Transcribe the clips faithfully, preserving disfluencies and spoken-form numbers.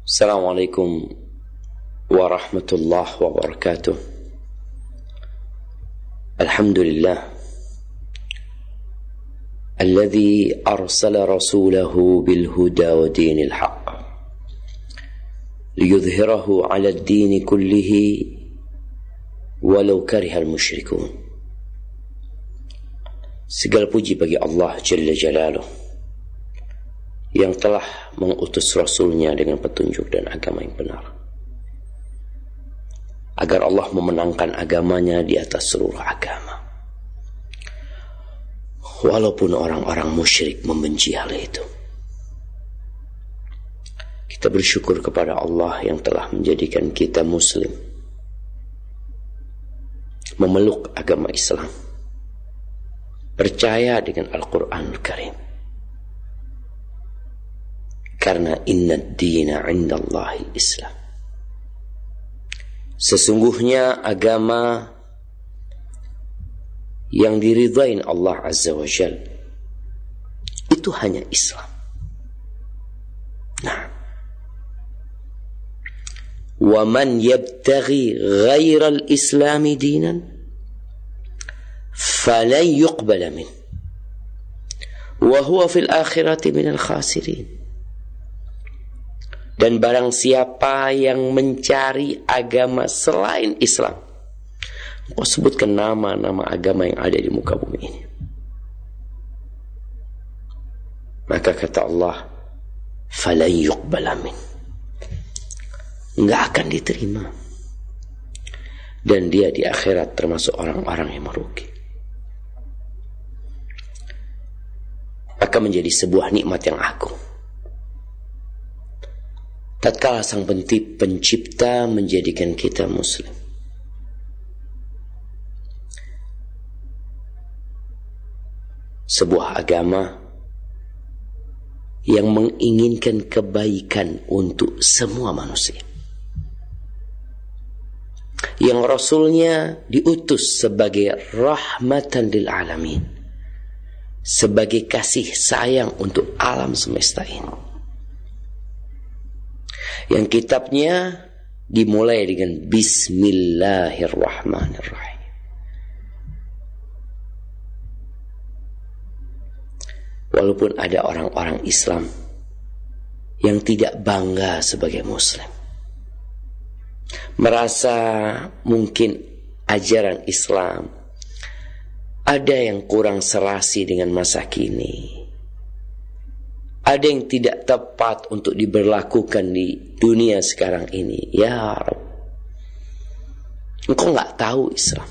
Assalamualaikum warahmatullahi wabarakatuh. Alhamdulillah alladzi arsala rasulahu bil huda wa dinil haqq liyudhhirahu 'ala ad-din kullihi walau karihal musyrikun. Segala puji bagi Allah Jalla Jalaluh yang telah mengutus Rasulnya dengan petunjuk dan agama yang benar, agar Allah memenangkan agamanya di atas seluruh agama, walaupun orang-orang musyrik membenci hal itu. Kita bersyukur kepada Allah yang telah menjadikan kita muslim, memeluk agama Islam, percaya dengan Al-Quran Al-Karim. Karena inna ad-dina 'indallahi Islam. Sesungguhnya agama yang diridhain Allah Azza wa Jalla itu hanya Islam. Nah, wa man yabtaghi ghairal islami dinan falan yuqbala min wa huwa fil akhirati minal khasirin. Dan barang siapa yang mencari agama selain Islam, kau sebutkan nama-nama agama yang ada di muka bumi ini, maka kata Allah, falan yuqbala min, enggak akan diterima, dan dia di akhirat termasuk orang-orang yang merugi. Maka menjadi sebuah nikmat yang agung tatkala Sang Pencipta menjadikan kita muslim. Sebuah agama yang menginginkan kebaikan untuk semua manusia, yang Rasulnya diutus sebagai rahmatan lil alamin, sebagai kasih sayang untuk alam semesta ini, yang kitabnya dimulai dengan Bismillahirrahmanirrahim. Walaupun ada orang-orang Islam yang tidak bangga sebagai muslim, merasa mungkin ajaran Islam ada yang kurang serasi dengan masa kini, ada yang tidak tepat untuk diberlakukan di dunia sekarang ini. Ya Rabb, engkau enggak tahu Islam.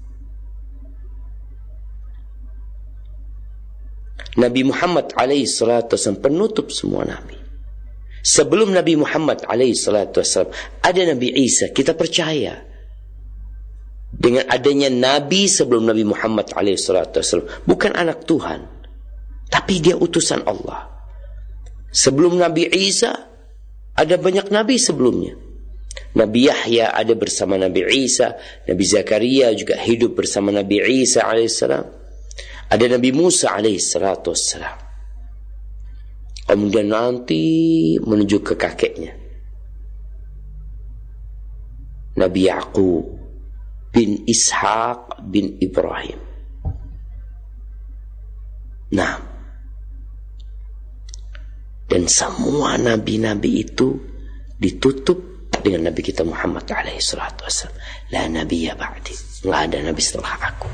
Nabi Muhammad alaihi salatu wasallam penutup semua nabi. Sebelum Nabi Muhammad alaihi salatu wasallam ada Nabi Isa. Kita percaya dengan adanya nabi sebelum Nabi Muhammad alaihi salatu wasallam. Bukan anak Tuhan, tapi dia utusan Allah. Sebelum Nabi Isa ada banyak nabi sebelumnya. Nabi Yahya ada bersama Nabi Isa, Nabi Zakaria juga hidup bersama Nabi Isa alaihissalam. Ada Nabi Musa alaihissalatu wassalam. Kemudian nanti menuju ke kakeknya, Nabi Yaqub bin Ishaq bin Ibrahim. Nah, dan semua nabi-nabi itu ditutup dengan Nabi kita Muhammad alaihi salatu wasallam. La nabiyya ba'di, enggak ada nabi setelah aku.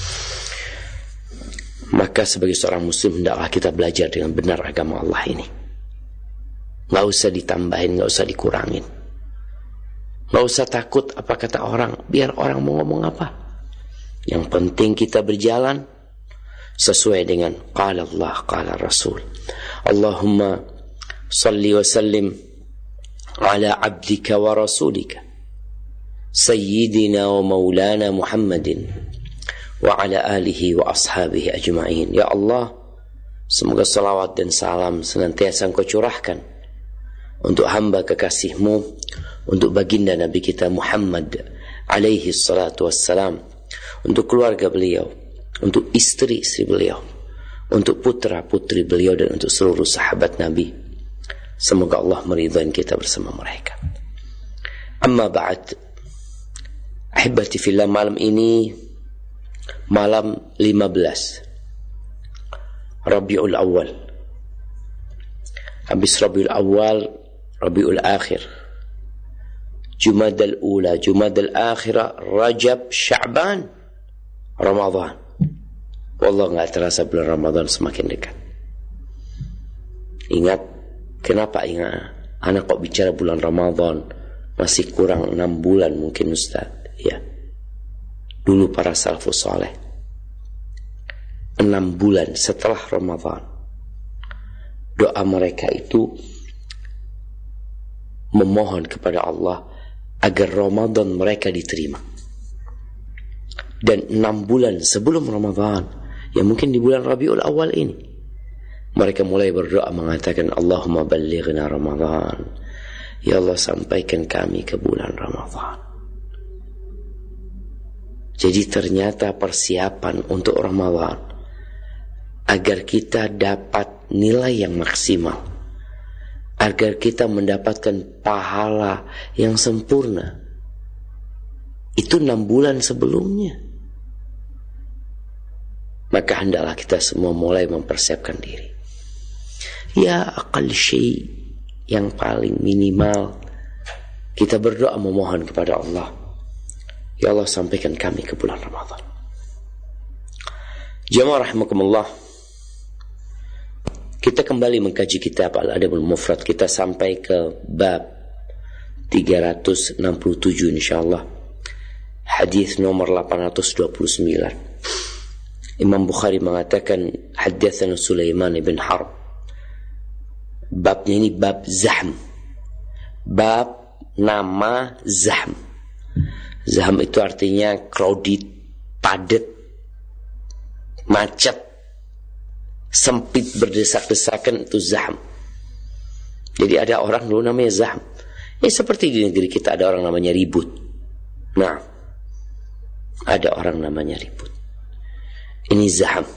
Maka sebagai seorang muslim hendaklah kita belajar dengan benar agama Allah ini. Enggak usah ditambahin, enggak usah dikurangin. Enggak usah takut apa kata orang, biar orang mau ngomong apa. Yang penting kita berjalan sesuai dengan qala Allah, qala Rasul. Allahumma salli wa sallim ala abdika wa rasulika sayyidina wa maulana Muhammadin wa ala alihi wa ashabihi ajma'in. Ya Allah, semoga salawat dan salam senantiasa Engkau curahkan untuk hamba kekasih-Mu, untuk baginda Nabi kita Muhammad alaihi salatu wassalam, untuk keluarga beliau, untuk istri-istri beliau, untuk putra-putri beliau, dan untuk seluruh sahabat Nabi Semoga Allah meridhai kita bersama mereka. Amma ba'd, ahibati fillah, malam ini malam lima belas Rabiul Awal. Habis Rabiul Awal, Rabiul Akhir, Jumadal Ula, Jumadal Akhirah, Rajab, Sya'ban, Ramadan. Wallah, enggak terasa bulan Ramadan semakin dekat. Ingat, kenapa ingat? Anak kok bicara bulan Ramadan? Masih kurang enam bulan mungkin Ustaz. Ya. Dulu para salafus saleh, enam bulan setelah Ramadan, doa mereka itu memohon kepada Allah agar Ramadan mereka diterima. Dan enam bulan sebelum Ramadan, ya mungkin di bulan Rabiul Awal ini, mereka mulai berdoa mengatakan, Allahumma ballighna Ramadan. Ya Allah, sampaikan kami ke bulan Ramadan. Jadi ternyata persiapan untuk Ramadan, agar kita dapat nilai yang maksimal, agar kita mendapatkan pahala yang sempurna, itu enam bulan sebelumnya. Maka hendaklah kita semua mulai mempersiapkan diri. Ya aqal syai', yang paling minimal, kita berdoa memohon kepada Allah, ya Allah, sampaikan kami ke bulan Ramadan. Jamaah rahimakumullah, kita kembali mengkaji kitab Al-Adabul Mufrad. Kita sampai ke bab tiga ratus enam puluh tujuh insyaallah, hadis nomor delapan ratus dua puluh sembilan. Imam Bukhari mengatakan, haddatsana Sulaiman bin Harb. Babnya ini bab zahm, bab nama zahm. Zahm itu artinya crowded, padat, macet, sempit, berdesak-desakan, itu zahm. Jadi ada orang dulu namanya zahm. Ya seperti di negeri kita ada orang namanya ribut. Nah, ada orang namanya ribut. Ini zahm.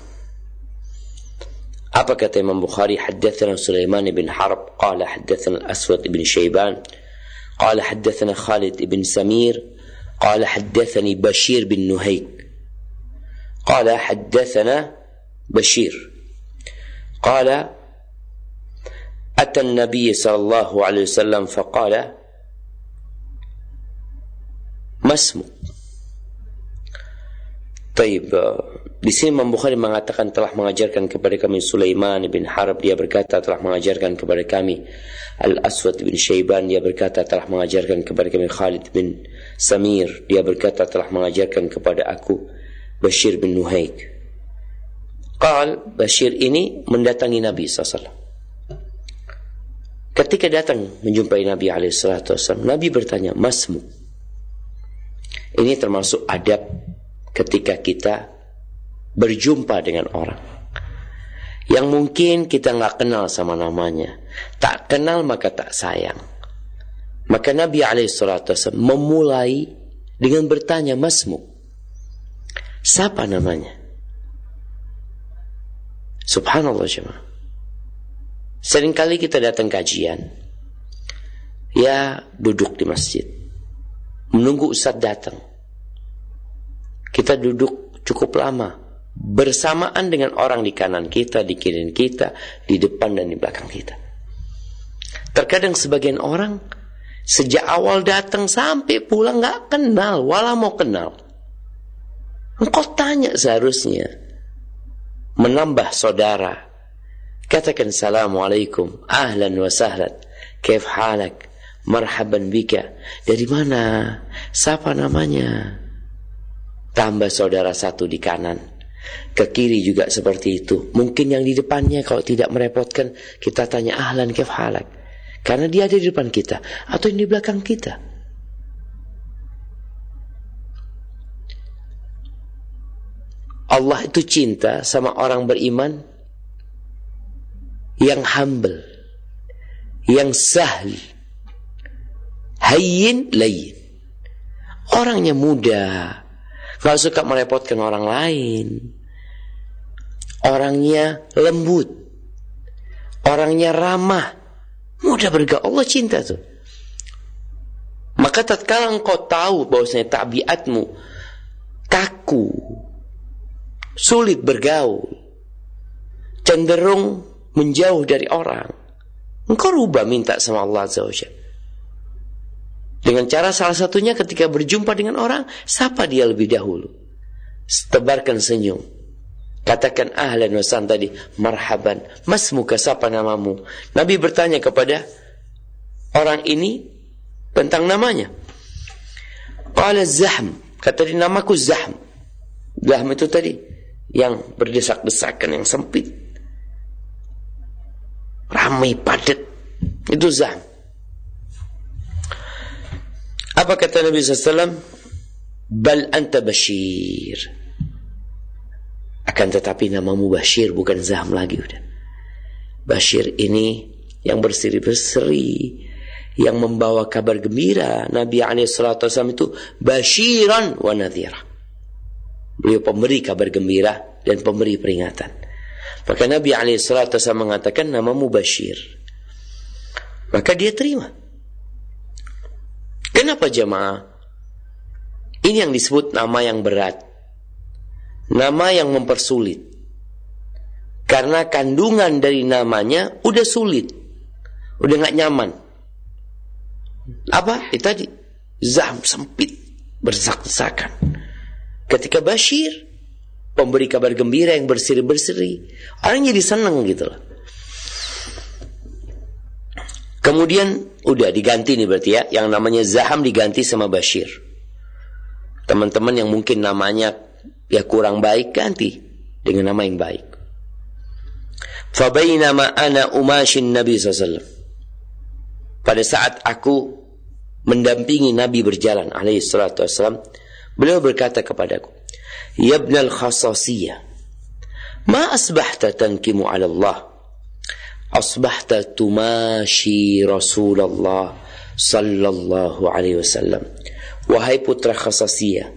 Apa kata Imam Bukhari? Haddatsana Sulaiman bin Harb qala haddatsana Al-Aswad bin Syaiban qala haddatsana Khalid bin Samir qala haddatsani Bashir bin Nuhayk qala haddatsana Bashir qala ata an-nabiy sallallahu alaihi wasallam faqala masmuk. Taib, di sini Imam Bukhari mengatakan telah mengajarkan kepada kami Sulaiman bin Harb, dia berkata telah mengajarkan kepada kami Al-Aswad bin Syaiban, dia berkata telah mengajarkan kepada kami Khalid bin Samir, dia berkata telah mengajarkan kepada aku Bashir bin Nuhayk. Qal, Bashir ini mendatangi Nabi sallallahu alaihi wasallam. Ketika datang menjumpai Nabi alaihi wasallam, Nabi bertanya, masmu. Ini termasuk adab ketika kita berjumpa dengan orang yang mungkin kita nggak kenal sama namanya, tak kenal maka tak sayang. Maka Nabi alaihi wasallam memulai dengan bertanya, masmu, siapa namanya? Subhanallah jemaah. Seringkali kita datang kajian, ya duduk di masjid, menunggu ustaz datang. Kita duduk cukup lama bersamaan dengan orang di kanan kita, di kiri kita, di depan dan di belakang kita. Terkadang sebagian orang sejak awal datang sampai pulang nggak kenal, walau mau kenal. Engkau tanya seharusnya, menambah saudara. Katakan assalamualaikum, ahlan wa sahlan, kaif halak, marhaban bika. Dari mana? Siapa namanya? Tambah saudara satu di kanan, ke kiri juga seperti itu. Mungkin yang di depannya kalau tidak merepotkan, kita tanya ahlan kaif halak, karena dia ada di depan kita, atau yang di belakang kita. Allah itu cinta sama orang beriman yang humble, yang sahli, hayyin layyin. Orangnya mudah, gak suka merepotkan orang lain. Orangnya lembut, orangnya ramah, Mudah bergaul. Allah cinta tuh. Maka tatkala engkau tahu bahwasanya tabiatmu kaku, sulit bergaul, cenderung menjauh dari orang, engkau rubah, minta sama Allah Azza wa Jalla. Dengan cara salah satunya ketika berjumpa dengan orang, sapa dia lebih dahulu. Tebarkan senyum. Katakan ahlan wa sahlan tadi, marhaban, masmuka, siapa namamu? Nabi bertanya kepada orang ini tentang namanya. Qala Zahm, kata dia, namaku Zahm. Zahm itu tadi yang berdesak-desakan, yang sempit, ramai padat, itu Zahm. Apa kata Nabi sallallahu alaihi wasallam? Bal anta Bashir. Akan tetapi namamu Bashir, bukan Zahm lagi udah. Bashir ini yang berseri-berseri, yang membawa kabar gembira. Nabi alaihi salatu wasallam itu Bashiran wa nadhira. Beliau pemberi kabar gembira dan pemberi peringatan. Maka Nabi alaihi salatu wasallam mengatakan namamu Bashir. Maka dia terima. Kenapa jemaah? Ini yang disebut nama yang berat. Nama yang mempersulit. Karena kandungan dari namanya udah sulit. Udah gak nyaman. Apa? Itu tadi. Zahm, sempit, berdesak-desakan. Ketika Bashir, pemberi kabar gembira yang berseri-berseri, orang jadi senang gitu loh. Kemudian udah diganti nih berarti ya. Yang namanya Zahm diganti sama Bashir. Teman-teman yang mungkin namanya ya kurang baik, ganti dengan nama yang baik. Fabainama ana umashin Nabi sallallahu alaihi wasallam. Pada saat aku mendampingi Nabi berjalan alaihi salatu wasallam, beliau berkata kepadaku, ya ibnal khasasiyah, ma asbahta tankimu ala Allah, asbahta tumashi Rasulullah sallallahu alaihi wasallam. Wahai putra khasasiyah,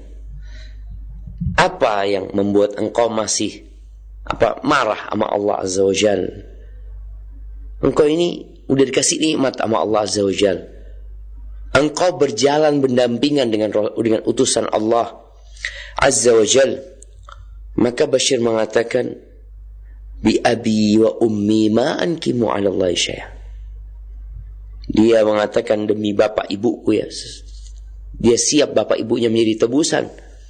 apa yang membuat engkau masih apa marah sama Allah Azza wa Jal? Engkau ini udah dikasih nikmat sama Allah Azza wa Jal. Engkau berjalan berdampingan dengan dengan utusan Allah Azza wa Jal. Maka Bashir mengatakan, bi abi wa ummi ma ankimu 'ala Allah syai'a. Dia mengatakan, demi bapak ibuku ya, dia siap bapak ibunya menjadi tebusan.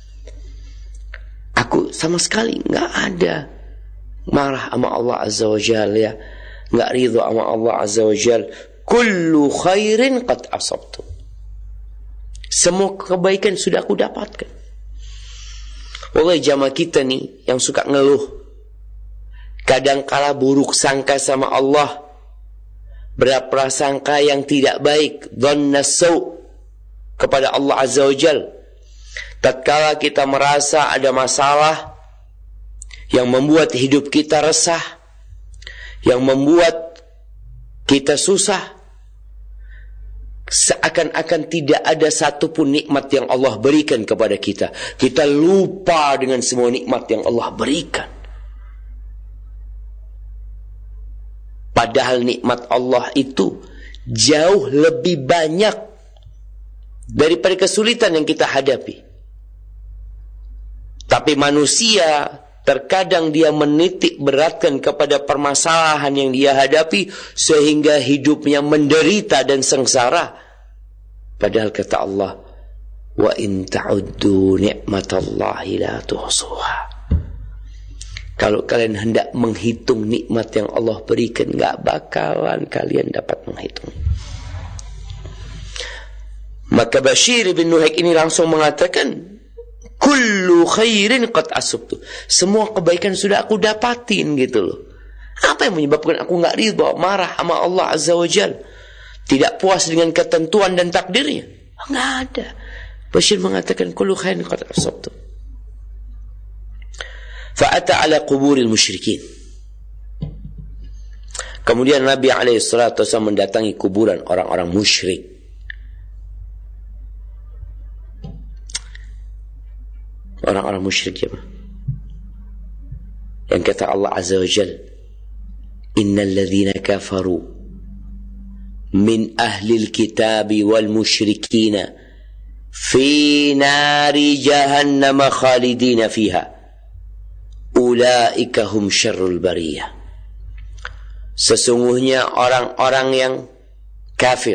Aku sama sekali nggak ada marah sama Allah Azza wa Jalla ya, nggak ridho sama Allah Azza wa Jalla. Kullu khairin qad asabtu. Semua kebaikan sudah aku dapatkan. Wallahi jamaah kita nih yang suka ngeluh, kadangkala buruk sangka sama Allah, berprasangka yang tidak baik, dhanna sau' kepada Allah Azza wa Jalla. Tatkala kita merasa ada masalah yang membuat hidup kita resah, yang membuat kita susah, seakan-akan tidak ada satupun nikmat yang Allah berikan kepada kita. Kita lupa dengan semua nikmat yang Allah berikan. Padahal nikmat Allah itu jauh lebih banyak daripada kesulitan yang kita hadapi. Tapi manusia terkadang dia menitik beratkan kepada permasalahan yang dia hadapi sehingga hidupnya menderita dan sengsara. Padahal kata Allah, wa in ta'uddu ni'matallahi la tuhsuha. Kalau kalian hendak menghitung nikmat yang Allah berikan, gak bakalan kalian dapat menghitung. Maka Bashir bin Nuhaik ini langsung mengatakan, kullu khairin qad asabtu. Semua kebaikan sudah aku dapatin gitu loh. Apa yang menyebabkan aku enggak ridha, marah sama Allah Azza wa Jalla, tidak puas dengan ketentuan dan takdirnya? Enggak ada. Bashir mengatakan kullu khairin qad asabtu. Fa'ata ala quburil musyrikin. Kemudian Nabi alaihi salatu wasallam mendatangi kuburan orang-orang musyrik. Orang-orang musyrik ya, yang kata Allah Azza wa Jal, innal ladzina kafaru min ahlil kitabi wal musyrikina fi nari jahannam khalidina fiha ulaika hum syarrul bariyah. Sesungguhnya orang-orang yang kafir,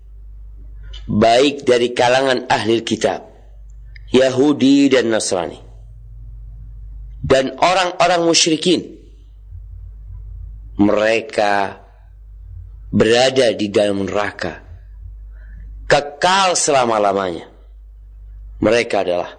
baik dari kalangan ahli kitab, Yahudi dan Nasrani, dan orang-orang musyrikin, mereka berada di dalam neraka kekal selama-lamanya. Mereka adalah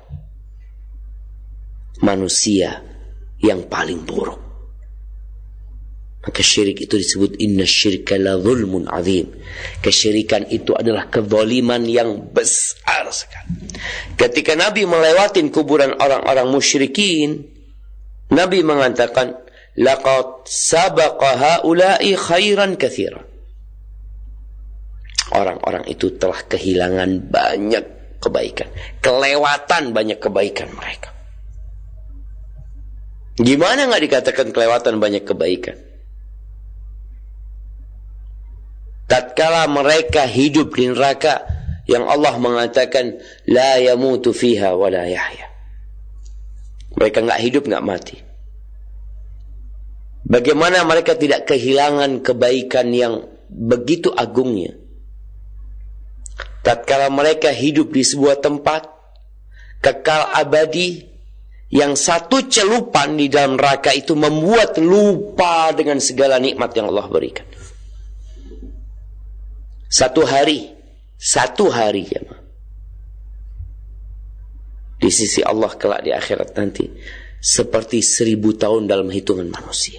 manusia yang paling buruk. Maka syirik itu disebut inna syirka la zulmun azim. Kesyirikan itu adalah kezaliman yang besar sekali. Ketika Nabi melewatin kuburan orang-orang musyrikin, Nabi mengatakan laqad sabaqa haula'i khairan katsiran. Orang-orang itu telah kehilangan banyak kebaikan, kelewatan banyak kebaikan mereka. Gimana enggak dikatakan kelewatan banyak kebaikan? Tatkala mereka hidup di neraka yang Allah mengatakan la yamutu fiha wa la yahya. Mereka enggak hidup, enggak mati. Bagaimana mereka tidak kehilangan kebaikan yang begitu agungnya? Tatkala mereka hidup di sebuah tempat kekal abadi, yang satu celupan di dalam neraka itu membuat lupa dengan segala nikmat yang Allah berikan. Satu hari, satu hari ya, di sisi Allah kelak di akhirat nanti seperti seribu tahun dalam hitungan manusia.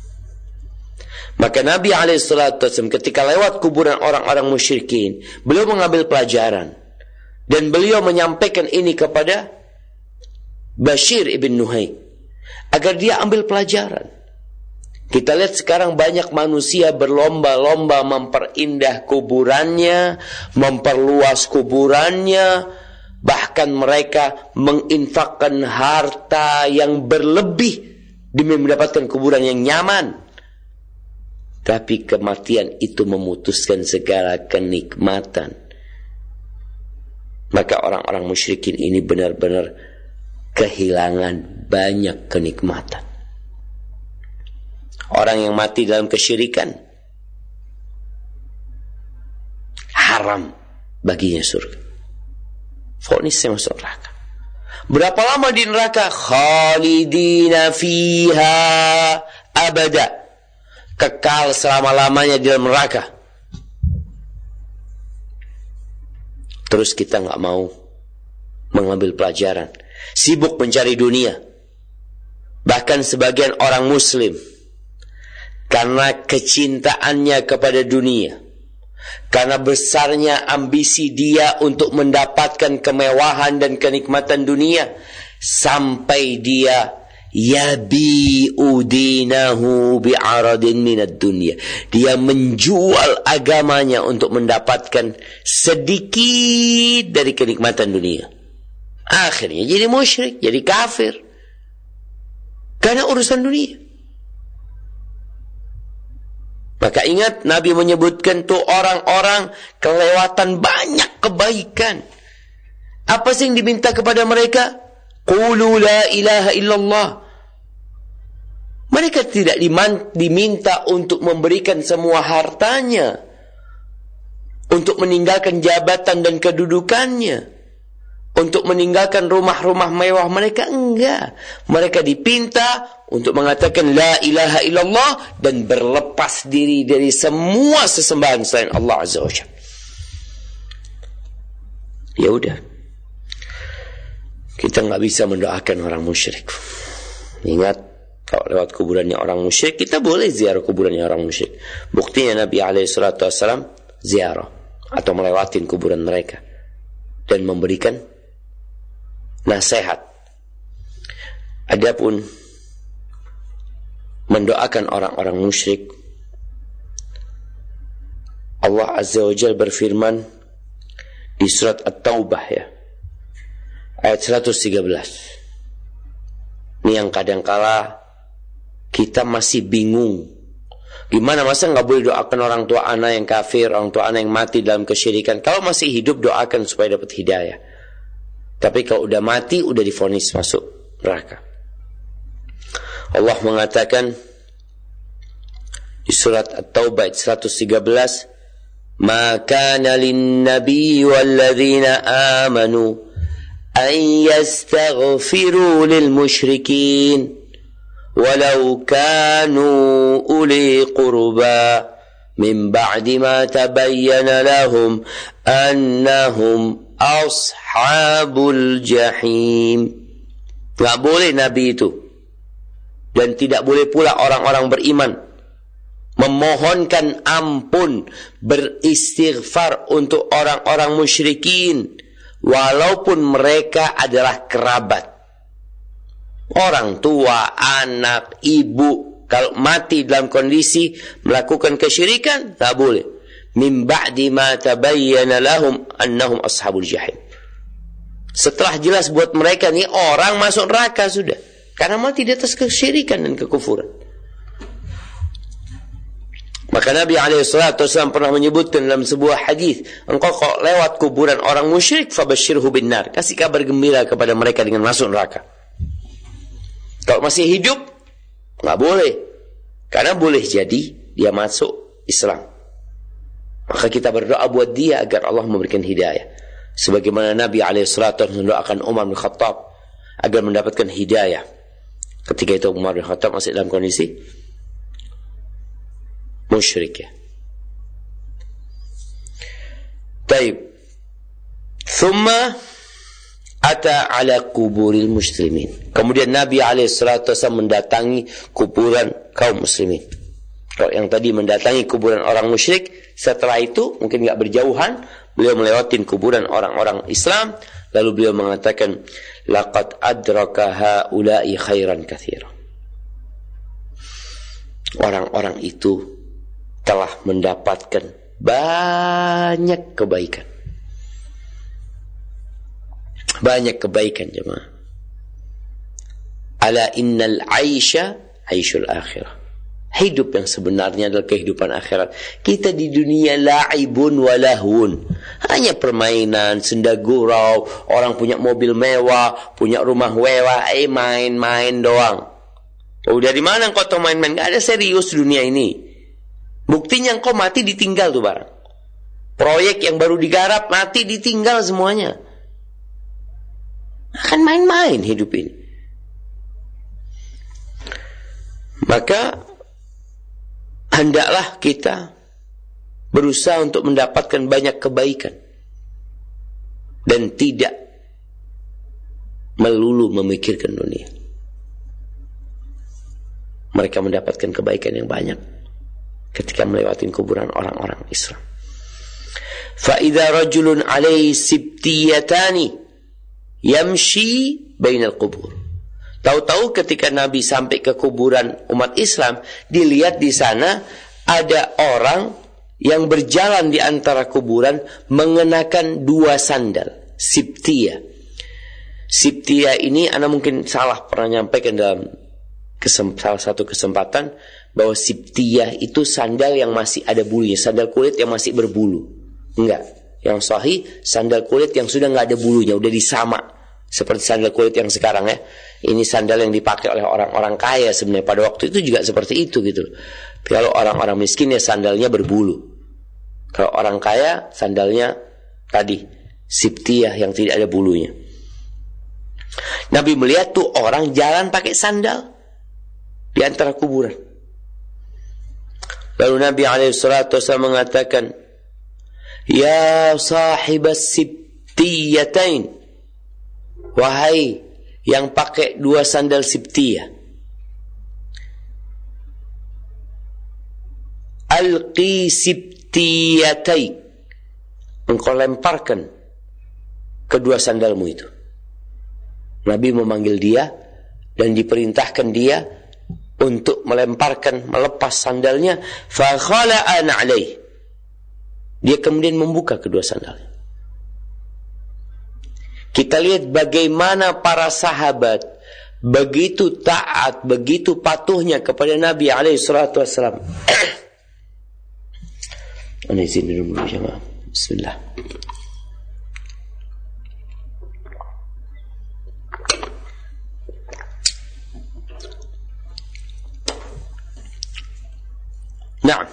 Maka Nabi alaihi salatu wasallam ketika lewat kuburan orang-orang musyrikin, beliau mengambil pelajaran dan beliau menyampaikan ini kepada Bashir ibn Nuhayy agar dia ambil pelajaran. Kita lihat sekarang banyak manusia berlomba-lomba memperindah kuburannya, memperluas kuburannya, bahkan mereka menginfakkan harta yang berlebih demi mendapatkan kuburan yang nyaman. Tapi kematian itu memutuskan segala kenikmatan. Maka orang-orang musyrikin ini benar-benar kehilangan banyak kenikmatan. Orang yang mati dalam kesyirikan, haram baginya surga. Vonisnya masuk neraka. Berapa lama di neraka? Khalidina fiha abada. Kekal selama-lamanya di dalam neraka. Terus kita enggak mau mengambil pelajaran, sibuk mencari dunia. Bahkan sebagian orang muslim karena kecintaannya kepada dunia, karena besarnya ambisi dia untuk mendapatkan kemewahan dan kenikmatan dunia, sampai dia yabi'u dinahu bi'aradin minad dunya. Dia menjual agamanya untuk mendapatkan sedikit dari kenikmatan dunia. Akhirnya jadi musyrik, jadi kafir, karena urusan dunia. Maka ingat, Nabi menyebutkan tuh orang-orang kelewatan banyak kebaikan. Apa sih yang diminta kepada mereka? Qulu la ilaha illallah. Mereka tidak diminta untuk memberikan semua hartanya, untuk meninggalkan jabatan dan kedudukannya, untuk meninggalkan rumah-rumah mewah mereka. Enggak. Mereka dipinta untuk mengatakan la ilaha illallah dan berlepas diri dari semua sesembahan selain Allah Azza wa Jalla. Ya udah, kita nggak bisa mendoakan orang musyrik. Ingat, kalau lewat kuburannya orang musyrik, kita boleh ziarah kuburannya orang musyrik. Buktinya Nabi alaihi salatu wasallam ziarah atau melewatin kuburan mereka dan memberikan nasihat. Adapun mendoakan orang-orang musyrik, Allah Azza wa Jalla berfirman di surat At-Taubah ya, ayat seratus tiga belas. Ini yang kadangkala kita masih bingung Gimana masa nggak boleh doakan orang tua anak yang kafir, orang tua anak yang mati dalam kesyirikan? Kalau masih hidup doakan supaya dapat hidayah. Tapi kalau udah mati, udah divonis masuk neraka. Allah mengatakan di surat At-Taubah seratus tiga belas, "Ma kana lin-nabi wal-ladzina amanu an yastaghfiru lil-musyrikin walau kanu uli qurba min ba'di ma tabayyana lahum annahum ashabul jahim." Enggak boleh nabi itu dan tidak boleh pula orang-orang beriman memohonkan ampun, beristighfar untuk orang-orang musyrikin walaupun mereka adalah kerabat. Orang tua, anak, ibu, kalau mati dalam kondisi melakukan kesyirikan, tak boleh. Min ba'di ma tabayyana lahum annahum ashabul jahim. Setelah jelas buat mereka ni orang masuk neraka sudah, karena mati di atas kesyirikan dan kekufuran. Maka Nabi alaihi salatu wasallam pernah menyebutkan dalam sebuah hadis, engkau kalau lewat kuburan orang musyrik, fabashshirhu bin nar, kasih kabar gembira kepada mereka dengan masuk neraka. Kalau masih hidup, nggak boleh. Karena boleh jadi dia masuk Islam. Maka kita berdoa buat dia agar Allah memberikan hidayah. Sebagaimana Nabi alaihi salatu wasallam mendoakan Umar bin Khattab agar mendapatkan hidayah. Ketika itu Umar bin Khattab masih dalam kondisi musyrik ya. Taib. Thumma ata ala kuburil muslimin. Kemudian Nabi alaihi salatu wasallam mendatangi kuburan kaum muslimin. Kalau yang tadi mendatangi kuburan orang musyrik, setelah itu mungkin enggak berjauhan, beliau melewatin kuburan orang-orang Islam, lalu beliau mengatakan, laqad adraka haula'i khairan katsira. Orang-orang itu telah mendapatkan banyak kebaikan. Banyak kebaikan jemaah. Ala innal aisha aishul akhirah. Hidup yang sebenarnya adalah kehidupan akhirat. Kita di dunia la'ibun wa lahun. Hanya permainan, senda gurau, orang punya mobil mewah, punya rumah mewah, eh main-main doang. Oh, dari mana kau tahu main-main? Gak ada serius dunia ini. Buktinya kau mati ditinggal tuh barang. Proyek yang baru digarap mati ditinggal semuanya. Akan main-main hidup ini. Maka hendaklah kita berusaha untuk mendapatkan banyak kebaikan dan tidak melulu memikirkan dunia. Mereka mendapatkan kebaikan yang banyak ketika melewati kuburan orang-orang Islam. Fa idza rajulun alaihi sibtiyatani yamshi bainal qubur. Tahu-tahu ketika Nabi sampai ke kuburan umat Islam, dilihat di sana ada orang yang berjalan di antara kuburan mengenakan dua sandal, sibtiyah. Sibtiyah ini ana mungkin salah pernah nyampaikan dalam kesem, salah satu kesempatan bahwa sibtiyah itu sandal yang masih ada bulunya, sandal kulit yang masih berbulu. Enggak. Yang sahih sandal kulit yang sudah enggak ada bulunya, udah disama seperti sandal kulit yang sekarang ya. Ini sandal yang dipakai oleh orang-orang kaya sebenarnya pada waktu itu juga seperti itu gitu. Kalau orang-orang miskin ya sandalnya berbulu. Kalau orang kaya sandalnya tadi sibtiyah yang tidak ada bulunya. Nabi melihat tuh orang jalan pakai sandal di antara kuburan. Lalu Nabi alaihi salatu wasallam mengatakan, "Ya sahibas sibtiyatain, wahai yang pakai dua sandal sibtiyah, alqi sibtiyatai, engkau lemparkan kedua sandalmu itu." Nabi memanggil dia dan diperintahkan dia untuk melemparkan, melepas sandalnya. Fa khala'a na'laih, dia kemudian membuka kedua sandalnya. Kita lihat bagaimana para sahabat begitu taat, begitu patuhnya kepada Nabi alaihi salatu wasallam. Ana izin minum dulu jemaah. Bismillah. Nah,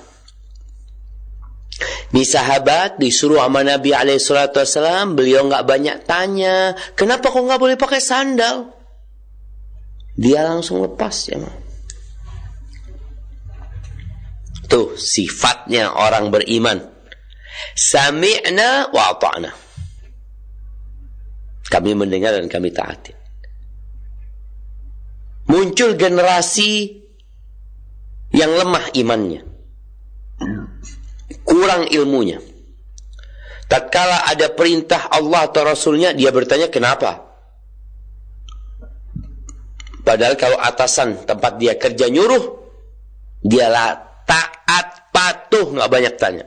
ini sahabat disuruh sama Nabi alaihi salatu wassalam, beliau nggak banyak tanya, kenapa kok nggak boleh pakai sandal? Dia langsung lepas ya. Tuh sifatnya orang beriman. Sami'na wa ata'na. Kami mendengar dan kami taati. Muncul generasi yang lemah imannya, kurang ilmunya. Tatkala ada perintah Allah atau Rasulnya, dia bertanya kenapa? Padahal kalau atasan tempat dia kerja nyuruh, dialah taat, patuh, nggak banyak tanya.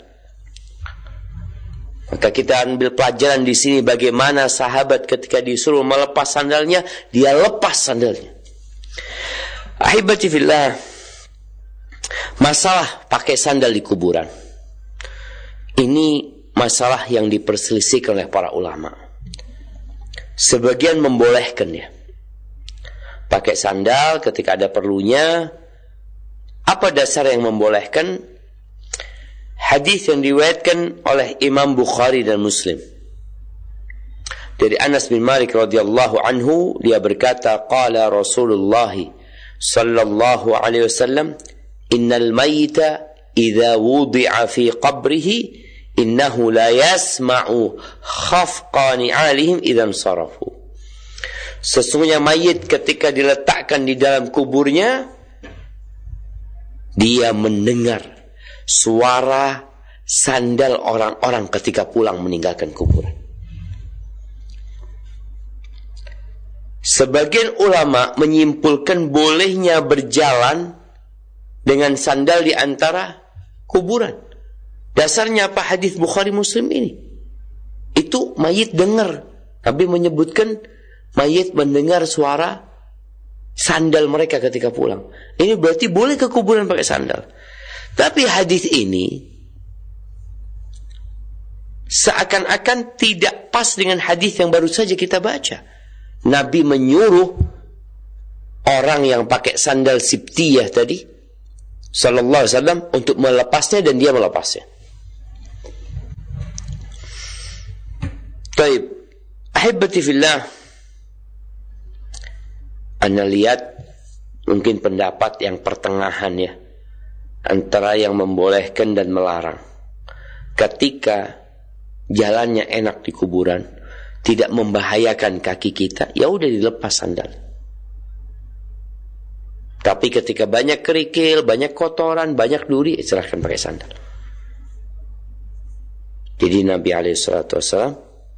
Maka kita ambil pelajaran di sini bagaimana sahabat ketika disuruh melepas sandalnya, dia lepas sandalnya. Ahibati fillah, masalah pakai sandal di kuburan ini masalah yang diperselisihkan oleh para ulama. Sebagian membolehkan ya, pakai sandal ketika ada perlunya. Apa dasar yang membolehkan? Hadis yang diriwayatkan oleh Imam Bukhari dan Muslim dari Anas bin Malik radhiyallahu anhu, dia berkata, qala Rasulullah sallallahu alaihi wasallam, innal mayyita idza wudi'a fi qabrihi innahu la yasma'u khafqa ni'alihim idzan sarafu. Sesungguhnya mayit ketika diletakkan di dalam kuburnya, dia mendengar suara sandal orang-orang ketika pulang meninggalkan kuburan. Sebagian ulama menyimpulkan bolehnya berjalan dengan sandal di antara kuburan. Dasarnya apa hadis Bukhari Muslim ini? Itu mayit dengar, tapi menyebutkan mayit mendengar suara sandal mereka ketika pulang. Ini berarti boleh ke kuburan pakai sandal. Tapi hadis ini seakan-akan tidak pas dengan hadis yang baru saja kita baca. Nabi menyuruh orang yang pakai sandal sibtiyah tadi sallallahu alaihi wasallam untuk melepasnya, dan dia melepasnya. Baik, ahibati fillah, Anda lihat mungkin pendapat yang pertengahan ya, antara yang membolehkan dan melarang. Ketika jalannya enak di kuburan, tidak membahayakan kaki kita, ya udah dilepas sandal. Tapi ketika banyak kerikil, banyak kotoran, banyak duri, silahkan pakai sandal. Jadi Nabi alaihi salatu wassalam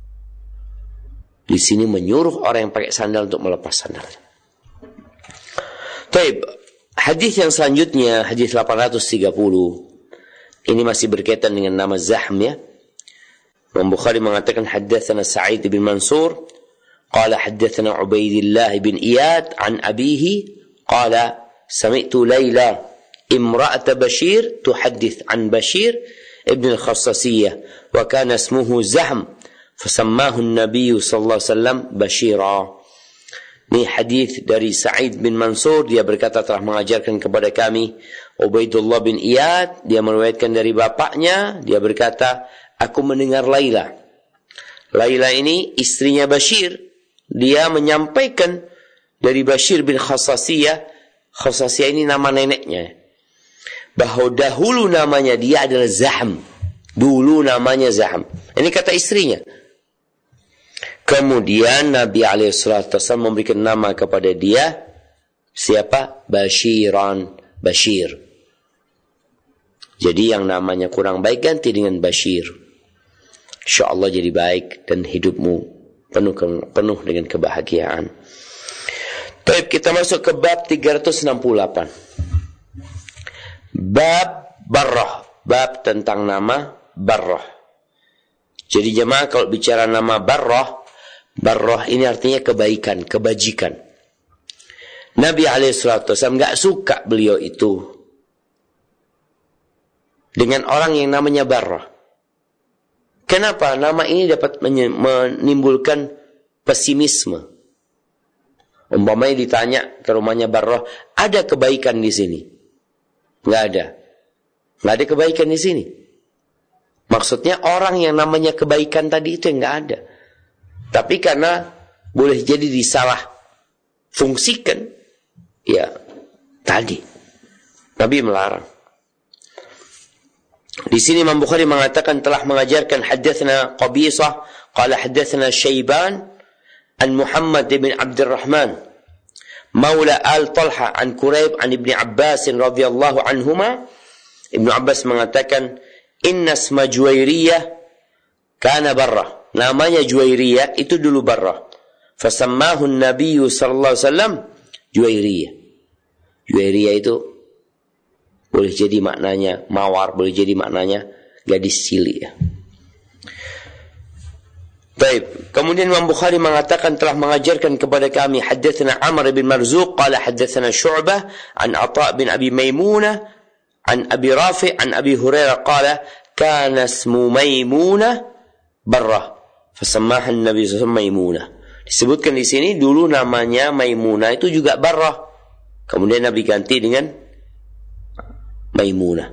di sini menyuruh orang yang pakai sandal untuk melepas sandalnya. Baik, hadis yang selanjutnya, hadis delapan ratus tiga puluh. Ini masih berkaitan dengan nama Zahm ya. Imam Bukhari mengatakan haddatsana Sa'id bin Mansur qala haddatsana Ubaidillah bin Iyad an abihi qala sami'tu Layla imra'at Bashir tuhaddits an Bashir ibn al-Khassasiyah wa kana ismuhu Zahm fasammahu an-nabiy sallallahu alaihi wasallam Bashira. Ini hadis dari Sa'id bin Mansur, dia berkata telah mengajarkan kepada kami Ubaidullah bin Iyad, dia meriwayatkan dari bapaknya, dia berkata aku mendengar Layla. Layla ini istrinya Bashir. Dia menyampaikan dari Bashir bin Khassasiyah. Khassasiyah ini nama neneknya. Bahwa dahulu namanya dia adalah Zahm. Dulu namanya Zahm. Ini kata istrinya. Kemudian Nabi alaihi salatu wasallam memberikan nama kepada dia. Siapa? Bashiran. Bashir. Jadi yang namanya kurang baik ganti dengan Bashir. InsyaAllah jadi baik dan hidupmu penuh penuh dengan kebahagiaan. Baik, kita masuk ke bab tiga ratus enam puluh delapan. Bab Barrah. Bab tentang nama Barrah. Jadi jemaah kalau bicara nama Barrah, Barrah ini artinya kebaikan, kebajikan. Nabi alaihi salatu wasallam enggak suka beliau itu dengan orang yang namanya Barrah. Kenapa? Nama ini dapat menimbulkan pesimisme. Umpamanya ditanya ke rumahnya Barrah, ada kebaikan di sini? Nggak ada. Nggak ada kebaikan di sini. Maksudnya orang yang namanya kebaikan tadi itu yang nggak ada. Tapi karena boleh jadi disalah fungsikan, ya tadi Nabi melarang. Di sini Imam Bukhari mengatakan telah mengajarkan hadatsana Qabisah qala hadatsana Syaiban an Muhammad bin Abdurrahman maula al Talha an Quraib an Ibnu Abbas radhiyallahu anhuma. Ibnu Abbas mengatakan inna isma Juwairiyah kana Barrah. Namanya Juwairiyah itu dulu Barrah. Fasammahu an-nabiy sallallahu alaihi wasallam Juwairiyah. Juwairiyah itu boleh jadi maknanya mawar, boleh jadi maknanya gadis cilik ya. Baik, kemudian Imam Bukhari mengatakan telah mengajarkan kepada kami hadatsana Amr bin Marzuq qala hadatsana Syu'bah an Atha bin Abi Maimunah an Abi Rafi' an Abi Hurairah qala kana ismu Maimunah Barrah fasammaha an-nabi sallallahu alaihi wasallam Maimunah. Disebutkan di sini dulu namanya Maimunah itu juga Barrah. Kemudian Nabi ganti dengan Maimunah.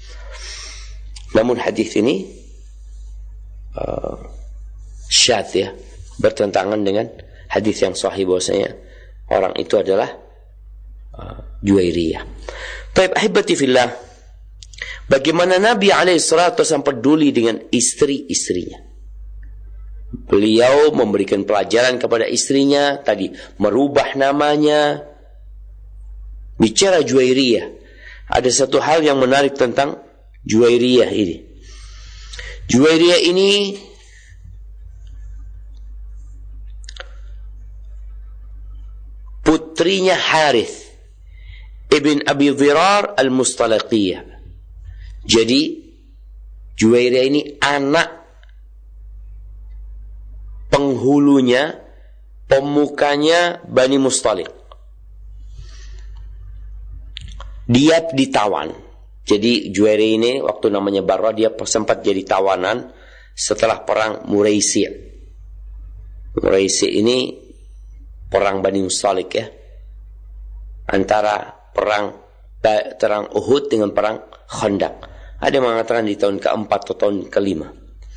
Namun hadis ini uh, syadz ya, bertentangan dengan hadis yang sahih bahwasanya orang itu adalah uh, Juwairiyah. Baik, ahibati fillah, bagaimana Nabi alaihi salatu wasallam peduli dengan istri-istrinya. Beliau memberikan pelajaran kepada istrinya, tadi merubah namanya. Bicara Juwairiyah, ada satu hal yang menarik tentang Juwairiyah ini. Juwairiyah ini putrinya Harith ibn Abi Dhirar al-Mustalaqiyah. Jadi Juwairiyah ini anak penghulunya, pemukanya Bani Mustaliq. Dia ditawan. Jadi Juwairiyah ini waktu namanya Barrah dia sempat jadi tawanan setelah perang Muraisi'. Muraisi' ini perang Bani Mustaliq ya. Antara perang perang Uhud dengan perang Khandaq. Ada yang mengatakan di tahun keempat atau tahun kelima.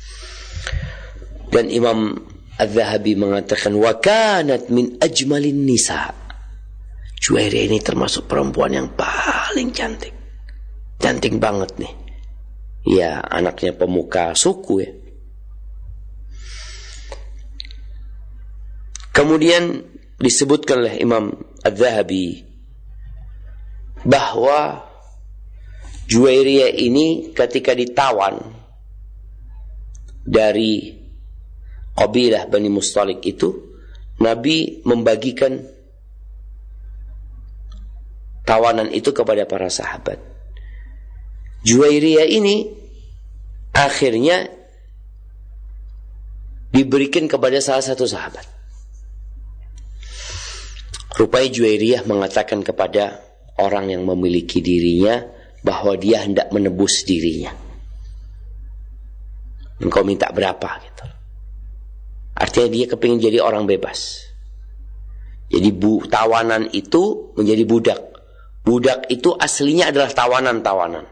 Dan Imam Az-Zahabi mengatakan wa kanat min ajmalin nisa'. Juwairiyah ini termasuk perempuan yang paling cantik. Cantik banget nih. Ya, anaknya pemuka suku ya. Kemudian disebutkan oleh Imam Az-Zahabi bahwa Juwairiyah ini ketika ditawan dari kabilah Bani Mustaliq itu, Nabi membagikan tawanan itu kepada para sahabat. Juwairiyah ini akhirnya diberikan kepada salah satu sahabat. Rupanya Juwairiyah mengatakan kepada orang yang memiliki dirinya bahwa dia hendak menebus dirinya. Engkau minta berapa gitu. Artinya dia kepingin jadi orang bebas. Jadi bu, tawanan itu menjadi budak. Budak itu aslinya adalah tawanan-tawanan.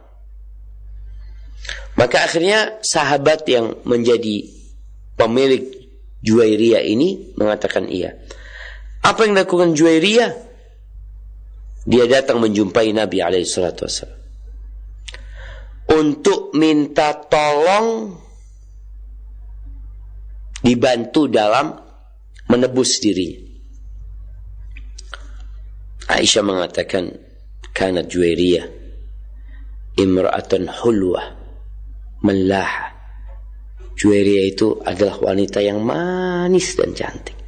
Maka akhirnya sahabat yang menjadi pemilik Juwairiyah ini mengatakan iya. Apa yang dilakukan Juwairiyah? Dia datang menjumpai Nabi alaihi salatu wasallam untuk minta tolong dibantu dalam menebus dirinya. Aisyah mengatakan kanat Juwairiyah imra'atan hulwah mallaha. Juwairiyah itu adalah wanita yang manis dan cantik.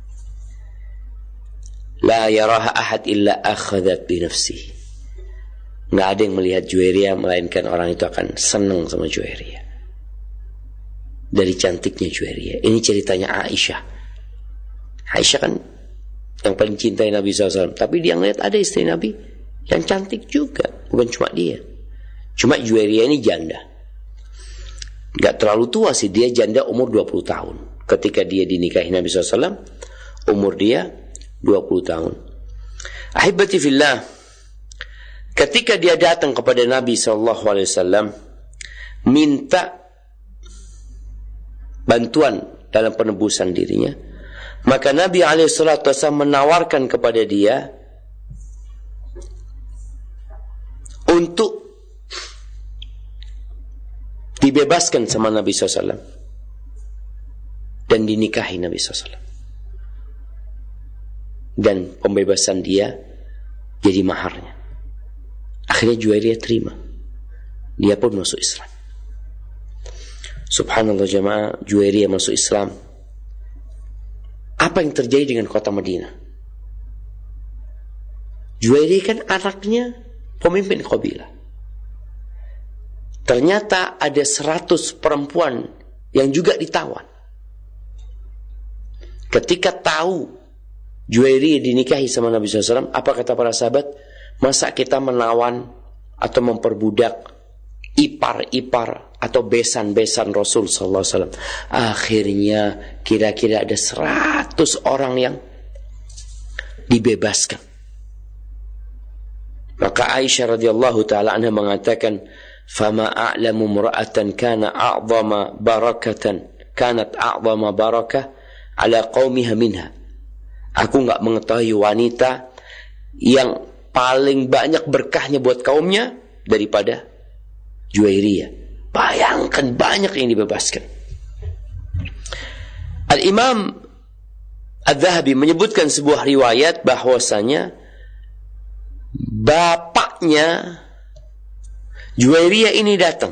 La yaraha ahad illa akhadhat bi nafsihi. Enggak ada yang melihat Juwairiyah melainkan orang itu akan senang sama Juwairiyah. Dari cantiknya Juwairiyah. Ini ceritanya Aisyah. Aisyah kan yang paling cintai Nabi shallallahu alaihi wasallam. Tapi dia ngeliat ada istri Nabi yang cantik juga, bukan cuma dia. Cuma Juwairiyah ini janda. Gak terlalu tua sih, dia janda umur dua puluh tahun. Ketika dia dinikahi Nabi shallallahu alaihi wasallam, umur dia dua puluh tahun. Ahibati fillah, ketika dia datang kepada Nabi shallallahu alaihi wasallam, minta bantuan dalam penebusan dirinya, maka Nabi alaihi wasallam menawarkan kepada dia untuk dibebaskan sama Nabi shallallahu alaihi wasallam dan dinikahi Nabi shallallahu alaihi wasallam. Dan pembebasan dia jadi maharnya. Akhirnya Juwairiyah terima. Dia pun masuk Islam. Subhanallah jemaah, Juwairiyah masuk Islam. Apa yang terjadi dengan kota Madinah? Juwairiyah kan anaknya pemimpin kabilah. Ternyata ada seratus perempuan yang juga ditawan. Ketika tahu Juwairiyah dinikahi sama Nabi shallallahu alaihi wasallam, apa kata para sahabat? Masa kita menawan atau memperbudak ipar-ipar atau besan-besan Rasul sallallahu alaihi wasallam? Akhirnya kira-kira ada seratus orang yang dibebaskan. Maka Aisyah radhiyallahu taala anha mengatakan, "Fama a'lamu imra'atan kana a'zama barakatan, kanat a'zama barakah ala qaumiha minha." Aku enggak mengetahui wanita yang paling banyak berkahnya buat kaumnya daripada Juwairiyah. Bayangkan banyak yang dibebaskan. Al-Imam Adz-Dzahabi menyebutkan sebuah riwayat bahwasanya bapaknya Juwairiyah ini datang.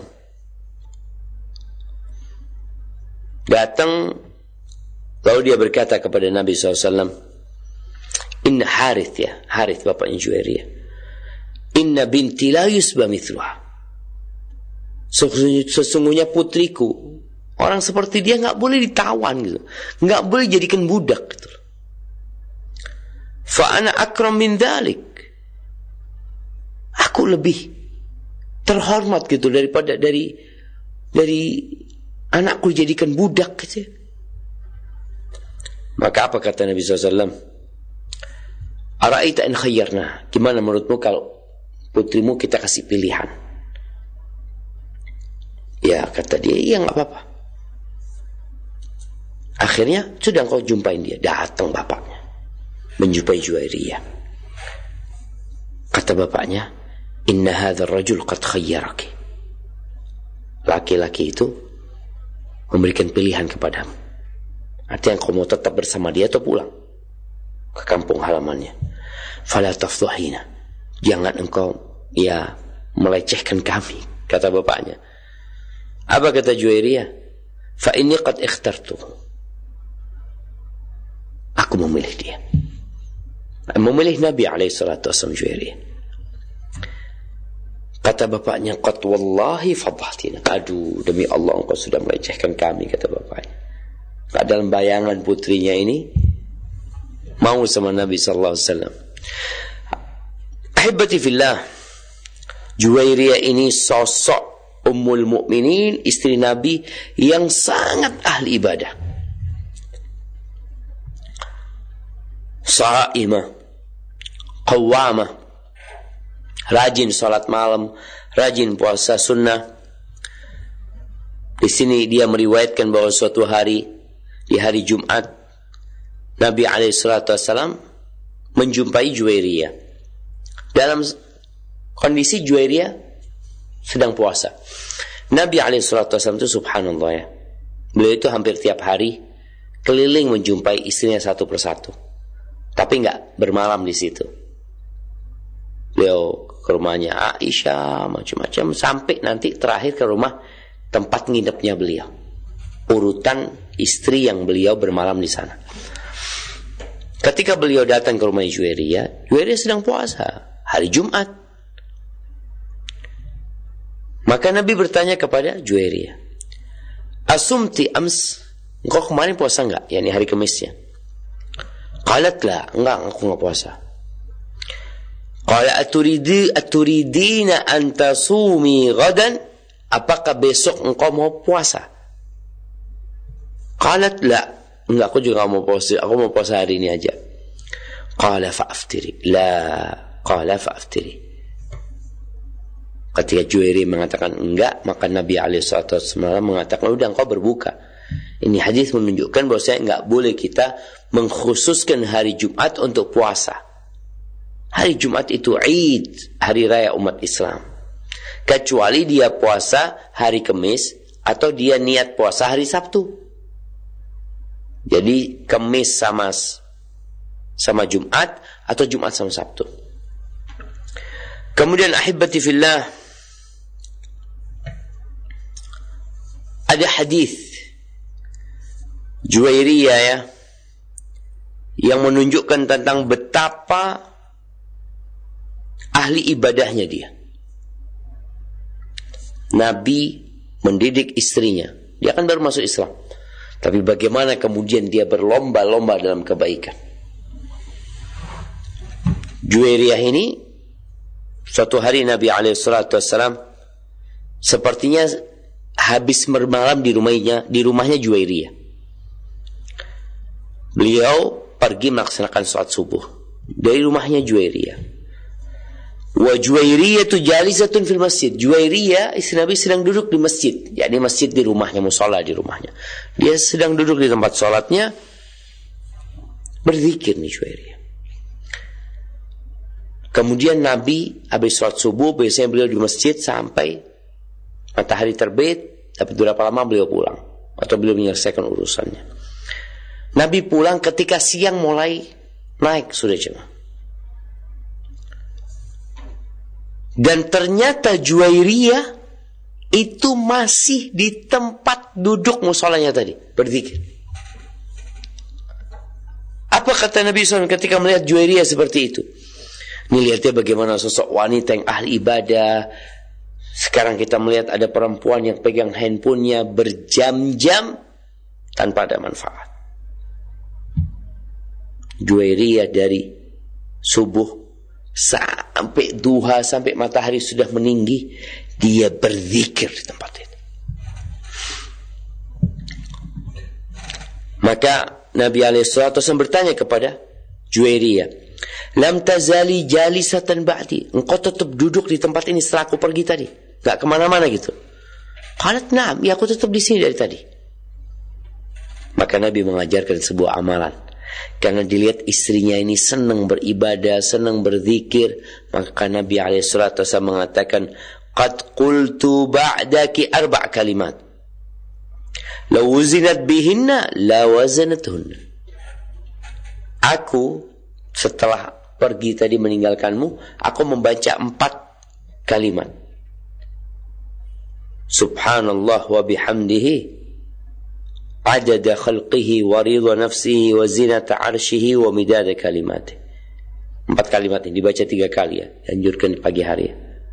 Datang lalu dia berkata kepada Nabi shallallahu alaihi wasallam, "Inna Harith ya, Harith bapaknya Juwairiyah. Inna binti la yusba mithluha." Sesungguhnya putriku, orang seperti dia nggak boleh ditawan gitu, nggak boleh jadikan budak gitu. Fa ana akram min dzalik. Aku lebih terhormat gitu daripada dari dari anakku jadikan budak gitu. Maka apa kata Nabi shallallahu alaihi wasallam? Ara'aita in khayyarna, gimana menurutmu kalau putrimu kita kasih pilihan? Ya kata dia, iya nggak apa-apa. Akhirnya sudah kau jumpain dia, datang bapaknya menjumpai Juwairiyah. Kata bapaknya, "Inna hadzal rajul qad khayyaraki." Laki-laki itu memberikan pilihan kepadamu. Artinya kau mau tetap bersama dia atau pulang ke kampung halamannya. Fala tafdhahina, jangan engkau ya melecehkan kami, kata bapaknya. Apa kata Juwairiyah? Fa inni qad ikhtartu. Aku memilih dia. Memilih Nabi alaihi salatu wasallam. Juwairiyah. Kata bapaknya, qad wallahi fadhahtina. Aduh, demi Allah engkau sudah melecehkan kami, kata bapaknya. Tak dalam bayangan putrinya ini mau sama Nabi sallallahu alaihi wasallam. Ahibati fillah, Juwairiyah ini sosok Ummul Mukminin, istri Nabi yang sangat ahli ibadah. Sha'imah, qawwamah, rajin salat malam, rajin puasa sunnah. Di sini dia meriwayatkan bahwa suatu hari, di hari Jumat, Nabi alaihi salatu wasallam menjumpai Juwairiyah dalam kondisi Juwairiyah sedang puasa. Nabi alaihi salatu wasallam itu subhanallah ya, beliau itu hampir tiap hari keliling menjumpai istrinya satu persatu, tapi enggak bermalam di situ. Beliau ke rumahnya Aisyah macam-macam sampai nanti terakhir ke rumah tempat nginepnya beliau, urutan istri yang beliau bermalam di sana. Ketika beliau datang ke rumah Juwairiyah, Juwairiyah sedang puasa hari Jumat. Maka Nabi bertanya kepada Juwairiyah, "Asumti ams?" Engkau kemarin puasa enggak? Yani hari Kamisnya. Qalat la, enggak, aku enggak puasa. Qala aturidi aturidina an tasumi ghadan? Apakah besok engkau mau puasa? Qalat la. Enggak, aku juga mau puasa. Aku mau puasa hari ini aja. Qala fa'aftiri. La. Qala fa'aftiri. Ketika Juwairiyah mengatakan enggak, maka Nabi alaihi wasallam mengatakan, udah engkau berbuka. Ini hadis menunjukkan bahwa saya enggak boleh kita mengkhususkan hari Jumat untuk puasa. Hari Jumat itu Id, hari raya umat Islam. Kecuali dia puasa hari Kamis atau dia niat puasa hari Sabtu. Jadi Kamis sama sama Jumat atau Jumat sama Sabtu. Kemudian ahibati fillah, ada hadis Juwairiyah ya yang menunjukkan tentang betapa ahli ibadahnya dia. Nabi mendidik istrinya. Dia kan baru masuk Islam. Tapi bagaimana kemudian dia berlomba-lomba dalam kebaikan. Juwairiyah ini, suatu hari Nabi alaihi wasallam sepertinya habis bermalam di rumahnya, di rumahnya Juwairiyah. Beliau pergi melaksanakan sholat subuh dari rumahnya Juwairiyah. Wa Juwairiyah tu jalisatun fil masjid. Juwairiyah istri Nabi sedang duduk di masjid, yakni masjid di rumahnya, mushola di rumahnya. Dia sedang duduk di tempat sholatnya, berzikir nih Juwairiyah. Kemudian Nabi habis sholat subuh, biasanya beliau di masjid sampai matahari terbit, tapi berapa lama beliau pulang atau beliau menyelesaikan urusannya. Nabi pulang ketika siang mulai naik sudah jemaah. Dan ternyata Juwairiyah itu masih di tempat duduk musholanya tadi, berzikir. Apa kata Nabi shallallahu alaihi wasallam ketika melihat Juwairiyah seperti itu? Ini lihatnya bagaimana sosok wanita yang ahli ibadah. Sekarang kita melihat ada perempuan yang pegang handphonenya berjam-jam tanpa ada manfaat. Juwairiyah dari subuh sampai duha, sampai matahari sudah meninggi, dia berzikir di tempat itu. Maka Nabi alaihi wasallam bertanya kepada Juwairiyah, lam tazali jalisatan ba'di, engkau tetap duduk di tempat ini setelah aku pergi tadi, gak kemana-mana gitu? Qalat na'am, ya aku tetap di sini dari tadi. Maka Nabi mengajarkan sebuah amalan. Karena dilihat istrinya ini senang beribadah, senang berzikir, maka Nabi alaihi wasallam mengatakan, qad qultu ba'daki arba' kalimat law wuzinat bihinna la wazanathunna. Aku setelah pergi tadi meninggalkanmu, aku membaca empat kalimat. Subhanallah wa bihamdihi adada khalqihi wa ridha nafsihi wa zinata arshihi wa midada kalimati. Empat kalimat ini dibaca tiga kali ya, dianjurkan di pagi hari ya.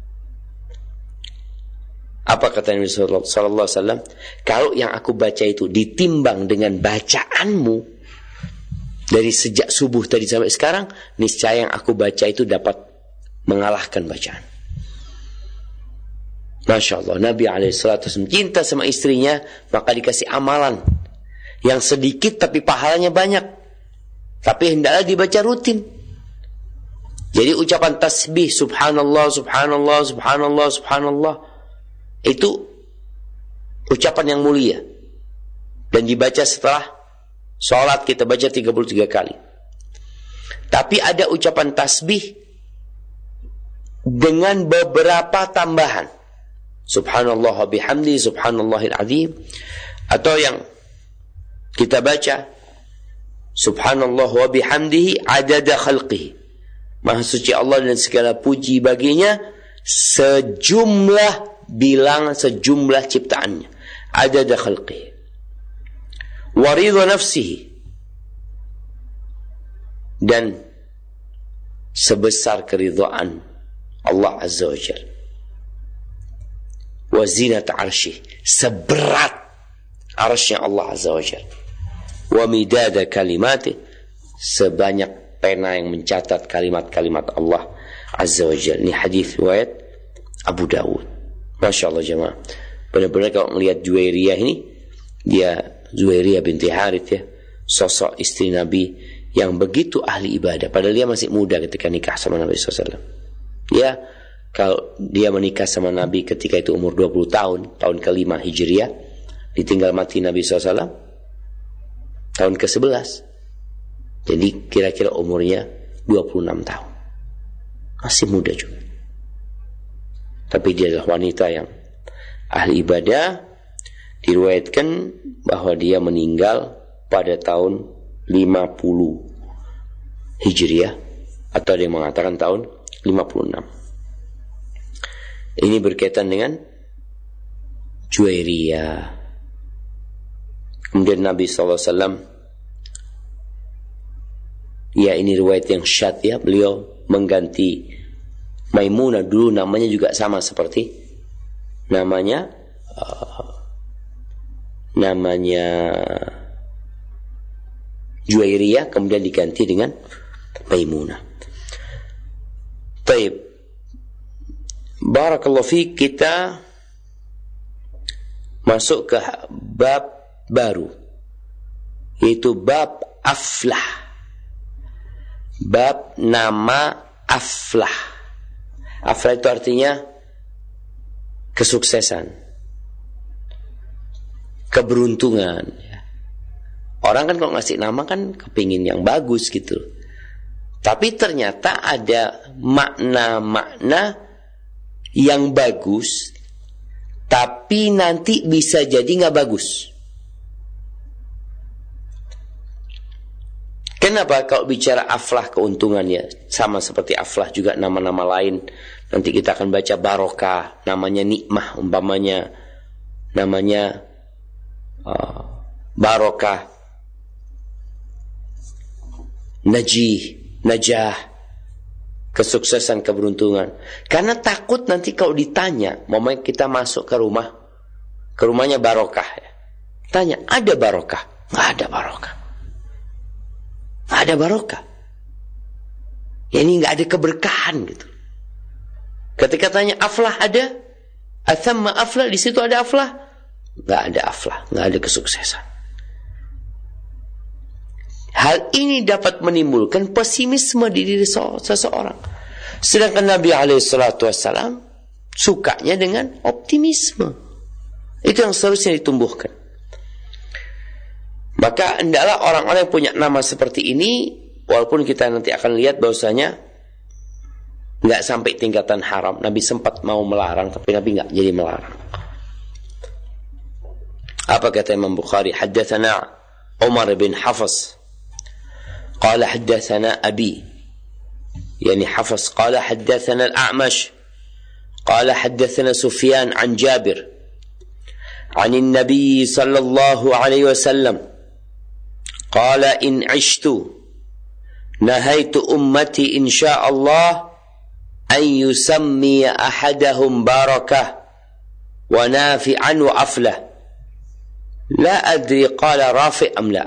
Apa kata Nabi sallallahu alaihi wasallam? Kalau yang aku baca itu ditimbang dengan bacaanmu dari sejak subuh tadi sampai sekarang, niscaya yang aku baca itu dapat mengalahkan bacaan. Masya Allah, Nabi alaihi wasallam cinta sama istrinya, maka dikasih amalan yang sedikit tapi pahalanya banyak. Tapi hendaklah dibaca rutin. Jadi ucapan tasbih subhanallah, subhanallah, subhanallah, subhanallah itu ucapan yang mulia. Dan dibaca setelah sholat, kita baca tiga puluh tiga kali. Tapi ada ucapan tasbih dengan beberapa tambahan. Subhanallah wa bihamdi, subhanallahil azim. Atau yang kita baca subhanallah wa bihamdihi adada khalqihi, maha suci Allah dan segala puji baginya sejumlah bilangan, sejumlah ciptaannya. Adada khalqihi wa ridha nafsihi, dan sebesar keridhaan Allah azza wa jalla. Wa zinata arsyih, seberat arsy Allah azza wa jalla. Wa midada kalimati, sebanyak pena yang mencatat kalimat-kalimat Allah Azza wa Jalla. Ini hadis riwayat Abu Dawud. Masya Allah jemaah. Benar-benar kalau melihat Juwairiyah ini, dia Juwairiyah binti Harith ya, sosok istri Nabi yang begitu ahli ibadah. Padahal dia masih muda ketika nikah sama Nabi shallallahu alaihi wasallam. Ya, kalau dia menikah sama Nabi ketika itu umur dua puluh tahun, tahun kelima Hijriah, ditinggal mati Nabi shallallahu alaihi wasallam tahun ke sebelas. Jadi kira-kira umurnya dua puluh enam tahun. Masih muda juga. Tapi dia adalah wanita yang ahli ibadah. Diriwayatkan bahwa dia meninggal pada tahun lima puluh Hijriah, atau ada yang mengatakan tahun lima puluh enam. Ini berkaitan dengan Juwairiyah. Kemudian Nabi shallallahu alaihi wasallam, ya ini riwayat yang syadz ya, beliau mengganti Maimunah, dulu namanya juga sama seperti namanya uh, namanya Juwairiyah, kemudian diganti dengan Maimunah. Baik, barakallahu fiik, kita masuk ke bab baru, yaitu bab aflah. Bab nama aflah. Aflah itu artinya kesuksesan, keberuntungan. Orang kan kalau ngasih nama kan kepingin yang bagus gitu. Tapi ternyata ada makna-makna yang bagus, tapi nanti bisa jadi nggak bagus. Kenapa? Kalau bicara aflah keuntungannya sama seperti aflah juga nama-nama lain. Nanti kita akan baca barokah, namanya nikmah umpamanya, namanya uh, barokah, najih, najah, kesuksesan, keberuntungan. Karena takut nanti kalau ditanya, momen kita masuk ke rumah, ke rumahnya barokah, ya. Tanya, ada barokah? Nggak ada barokah. Nggak ada barokah. Ya ini nggak ada keberkahan gitu. Ketika tanya aflah ada, athamma aflah, di situ ada aflah? Nggak ada aflah, nggak ada kesuksesan. Hal ini dapat menimbulkan pesimisme di diri seseorang. Sedangkan Nabi alaihi salatu wassalam sukanya dengan optimisme. Itu yang seharusnya ditumbuhkan. Maka hendaklah orang-orang yang punya nama seperti ini, walaupun kita nanti akan lihat bahwasanya nggak sampai tingkatan haram. Nabi sempat mau melarang, tapi Nabi nggak jadi melarang. Apa kata Imam Bukhari? Haddatsana Umar bin Hafs قال حدثنا أبي يعني حفص قال حدثنا الأعمش قال حدثنا سفيان عن جابر عن النبي صلى الله عليه وسلم قال إن عشت نهيت أمتي إن شاء الله أن يسمي أحدهم بركة ونافعا وأفله لا أدري قال رافع أم لا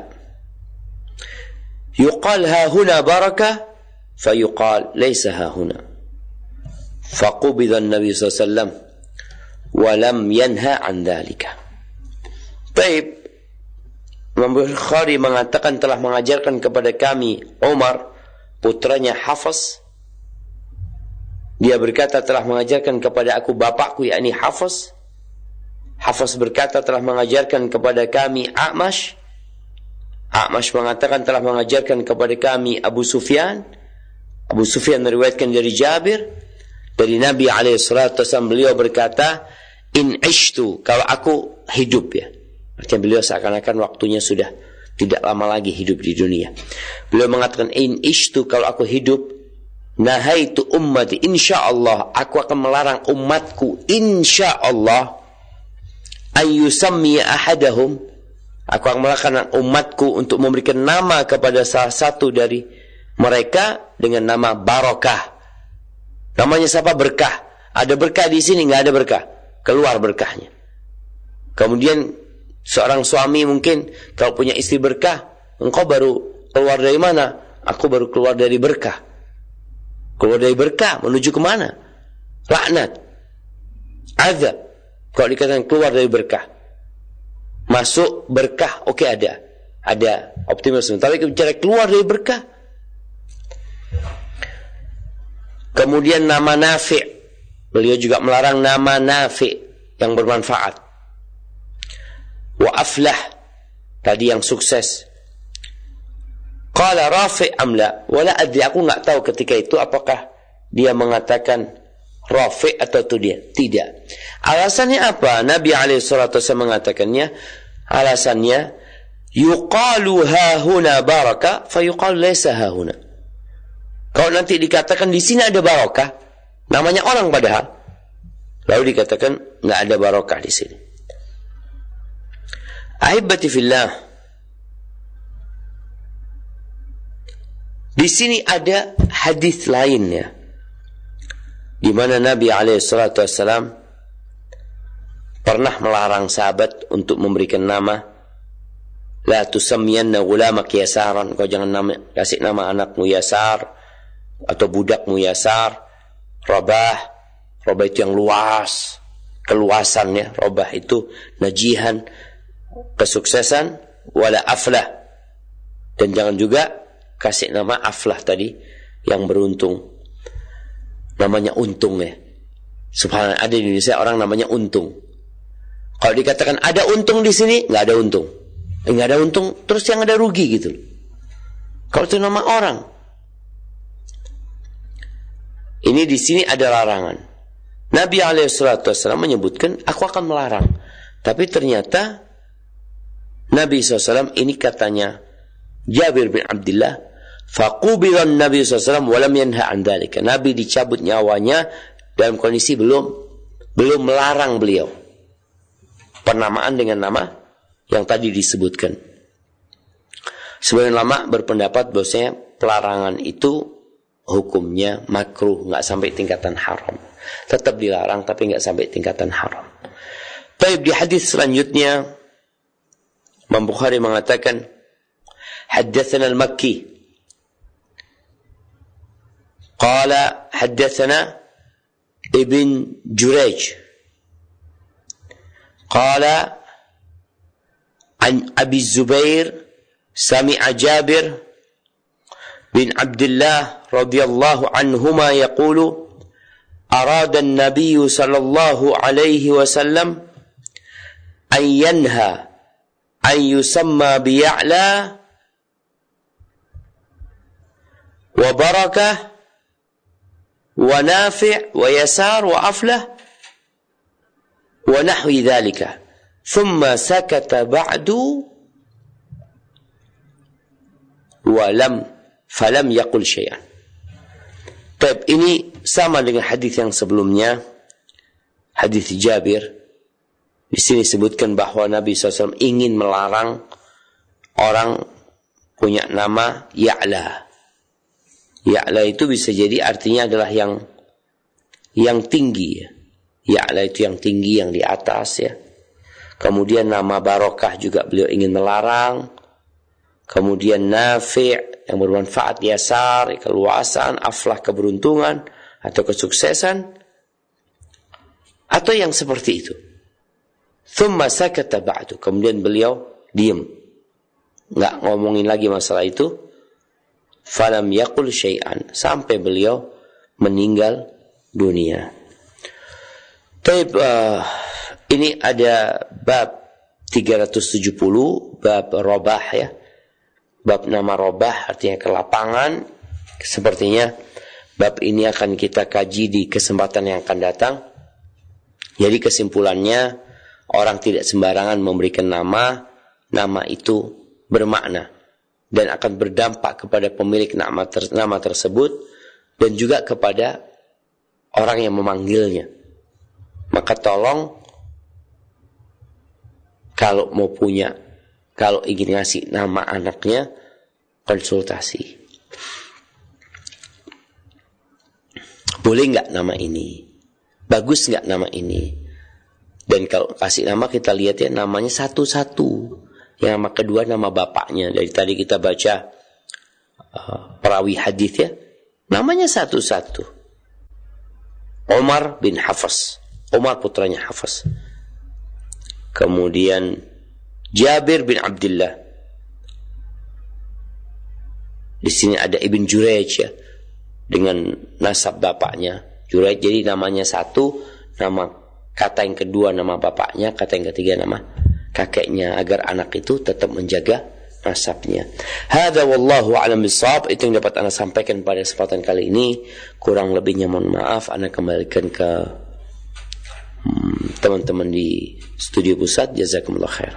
يقال ها هنا بركة فيقال ليس ها هنا فقبض النبي صلى الله عليه وسلم ولم ينهى عن ذلك. Baik, Imam Bukhari mengatakan telah mengajarkan kepada kami Umar putranya Hafs. Dia berkata telah mengajarkan kepada aku bapakku yakni Hafs. Hafs berkata telah mengajarkan kepada kami A'mash. A'mash mengatakan telah mengajarkan kepada kami Abu Sufyan. Abu Sufyan meriwayatkan dari Jabir dari Nabi alaihi salatu wasallam, beliau berkata, in ishtu, kalau aku hidup ya. Artinya beliau seakan-akan waktunya sudah tidak lama lagi hidup di dunia. Beliau mengatakan in ishtu, kalau aku hidup, nahaitu ummati, insyaallah aku akan melarang umatku insyaallah ayyusammi ahadahum, aku akan melarang umatku untuk memberikan nama kepada salah satu dari mereka dengan nama barokah. Namanya siapa? Berkah. Ada berkah di sini, nggak ada berkah, keluar berkahnya. Kemudian seorang suami mungkin kalau punya istri berkah, engkau baru keluar dari mana? Aku baru keluar dari berkah. Keluar dari berkah menuju kemana? Laknat, azab. Kalau dikatakan keluar dari berkah, masuk berkah, oke okay, ada, ada optimisme. Tapi bicara keluar dari berkah. Kemudian nama nafi', beliau juga melarang nama nafi' yang bermanfaat. Wa aflah, tadi yang sukses. Qala rafi' amla, wala adri, aku enggak tahu ketika itu apakah dia mengatakan rafi' atau itu dia. Tidak. Alasannya apa? Nabi alaihi salatu wasallam mengatakannya, alasannya yuqalu hahuna baraka fa yuqalu laysa hahuna. Kalau nanti dikatakan di sini ada barakah, namanya orang padahal, lalu dikatakan enggak ada barakah di sini. Ahibbati fillah, di sini ada hadis lainnya, di mana Nabi alaihi salatu wasallam pernah melarang sahabat untuk memberikan nama. La tusammiyanna ghulamak yasaran, kau jangan nama, kasih nama anakmu Yasar atau budakmu Yasar. Rabah, Rabah itu yang luas, keluasannya. Rabah itu najihan, kesuksesan. Wala aflah, dan jangan juga kasih nama aflah tadi, yang beruntung. Namanya untung ya. Subhanallah, ada di Indonesia orang namanya untung. Kalau dikatakan ada untung di sini, nggak ada untung. Eh, nggak ada untung, terus yang ada rugi gitu. Kalau itu nama orang. Ini di sini ada larangan. Nabi alaihi salatu wasallam menyebutkan, aku akan melarang. Tapi ternyata Nabi shallallahu alaihi wasallam ini katanya Jabir bin Abdullah, faqubiran Nabi shallallahu alaihi wasallam walam yanha an dzalika. Nabi dicabut nyawanya dalam kondisi belum belum melarang beliau penamaan dengan nama yang tadi disebutkan. Sebagian ulama berpendapat bahwasanya pelarangan itu hukumnya makruh, enggak sampai tingkatan haram. Tetap dilarang tapi enggak sampai tingkatan haram. Baik, di hadis selanjutnya Imam Bukhari mengatakan, haddatsana al-Makki qala haddatsana Ibn Jurayj qala an Abi Zubair sami'a Jabir bin Abdullah radhiyallahu anhuma yaqulu arada an-nabiy sallallahu alaihi wasallam an yanha an yusamma bi Ya'la wa barakah wa nafi' wa yasar wa aflah wa nahwi dhalika thumma sakata ba'du wa lam falam yaqul syai'an. Baik, ini sama dengan hadis yang sebelumnya, hadis Jabir. Di sini disebutkan bahwa Nabi shallallahu alaihi wasallam ingin melarang orang punya nama Ya'la. Ya'la itu bisa jadi artinya adalah yang yang tinggi. Ya'la itu yang tinggi, yang di atas ya. Kemudian nama Barokah juga beliau ingin melarang. Kemudian Nafi' yang bermanfaat, Yasar, keluasan, Aflah, keberuntungan atau kesuksesan, atau yang seperti itu. Thumma sakata ba'du, kemudian beliau diam, enggak ngomongin lagi masalah itu. Falam yaqul syai'an, sampai beliau meninggal dunia. Taib, uh, ini ada bab tiga ratus tujuh puluh, bab Rabah ya. Bab nama Rabah artinya kelapangan. Sepertinya bab ini akan kita kaji di kesempatan yang akan datang. Jadi kesimpulannya, orang tidak sembarangan memberikan nama, nama itu bermakna dan akan berdampak kepada pemilik nama, ter, nama tersebut dan juga kepada orang yang memanggilnya. Maka tolong kalau mau punya, kalau ingin ngasih nama anaknya, konsultasi. Boleh nggak nama ini? Bagus nggak nama ini? Dan kalau kasih nama kita lihat ya namanya satu-satu. Yang nama kedua nama bapaknya. Dari tadi kita baca uh, perawi hadis ya. Namanya satu-satu. Umar bin Hafs. Umar putranya Hafs. Kemudian Jabir bin Abdullah. Di sini ada Ibn Jurayj ya, dengan nasab bapaknya Jurayj, jadi namanya satu, nama kata yang kedua nama bapaknya, kata yang ketiga nama kakeknya, agar anak itu tetap menjaga nasabnya. Hadza wallahu a'lam bissawab. Itu yang dapat Anda sampaikan pada kesempatan kali ini. Kurang lebihnya mohon maaf. Anda kembalikan ke hmm, teman-teman di studio pusat. Jazakumullah khair.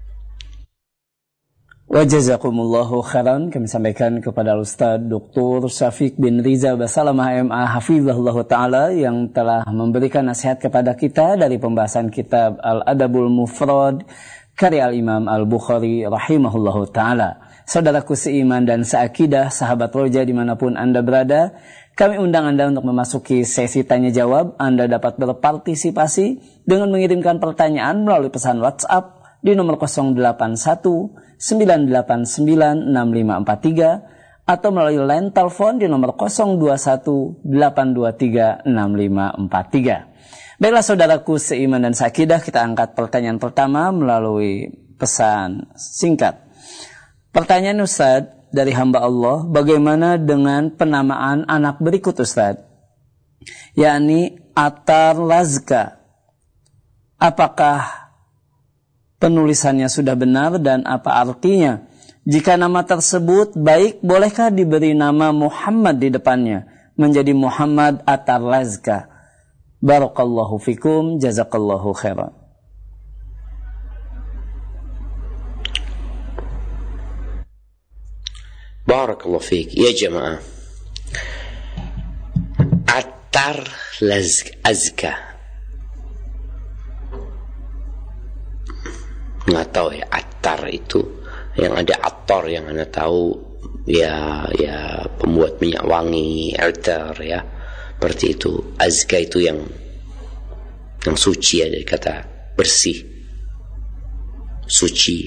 Wa jazakumullahu khairan. Kami sampaikan kepada Ustaz Doktor Syafiq bin Rizal Basalamah M A Hafizahullah Ta'ala yang telah memberikan nasihat kepada kita dari pembahasan kitab Al-Adabul Mufrad karya Al-Imam Al-Bukhari rahimahullahu ta'ala. Saudaraku seiman dan seakidah, sahabat roja dimanapun Anda berada, kami undang Anda untuk memasuki sesi tanya jawab. Anda dapat berpartisipasi dengan mengirimkan pertanyaan melalui pesan WhatsApp di nomor nol delapan satu sembilan delapan sembilan enam lima empat tiga atau melalui line telepon di nomor nol dua satu delapan dua tiga enam lima empat tiga. Baiklah saudaraku seiman dan seakidah, kita angkat pertanyaan pertama melalui pesan singkat. Pertanyaan Ustaz dari hamba Allah, bagaimana dengan penamaan anak berikut Ustaz? Yakni Atar Lazka. Apakah penulisannya sudah benar dan apa artinya? Jika nama tersebut baik, bolehkah diberi nama Muhammad di depannya menjadi Muhammad Atar Lazka? Barakallahu fikum, jazakallahu khairan. Barakallahu fik. Ya jemaah, Atar Lazka, nggak tahu ya Atar itu. Yang ada Atar yang Anda tahu ya, ya pembuat minyak wangi, Atar ya, seperti itu. Azka itu yang yang suci ya, dari kata bersih, suci.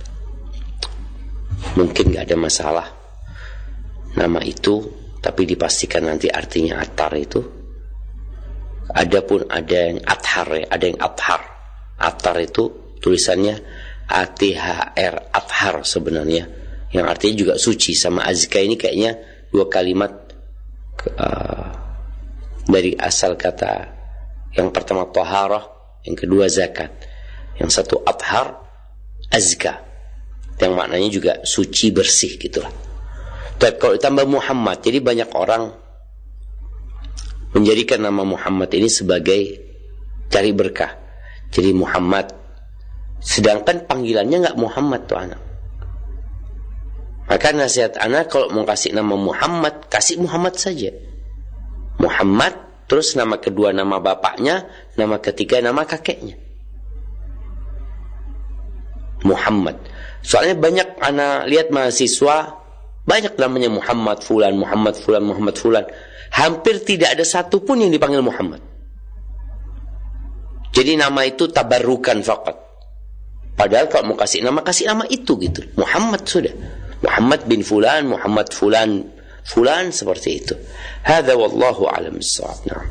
Mungkin nggak ada masalah nama itu, tapi dipastikan nanti artinya Atar itu. Adapun ada yang Athar ya, ada yang Athar. Athar itu tulisannya A T H R, Athar sebenarnya, yang artinya juga suci. Sama Azka ini kayaknya dua kalimat uh, dari asal kata, yang pertama taharah, yang kedua zakat, yang satu athar, azka, yang maknanya juga suci, bersih gitulah. Tapi kalau ditambah Muhammad, jadi banyak orang menjadikan nama Muhammad ini sebagai cari berkah. Jadi Muhammad, sedangkan panggilannya nggak Muhammad tuh anak. Maka nasihat anak kalau mau kasih nama Muhammad, kasih Muhammad saja. Muhammad, terus nama kedua nama bapaknya, nama ketiga nama kakeknya. Muhammad. Soalnya banyak anak lihat mahasiswa, banyak namanya Muhammad Fulan, Muhammad Fulan, Muhammad Fulan. Hampir tidak ada satu pun yang dipanggil Muhammad. Jadi nama itu tabarrukan faqat. Padahal kalau mau kasih nama, kasih nama itu gitu. Muhammad sudah. Muhammad bin Fulan, Muhammad Fulan, Fulan, seperti itu. Hadza wallahu a'lam bissawab. Nah.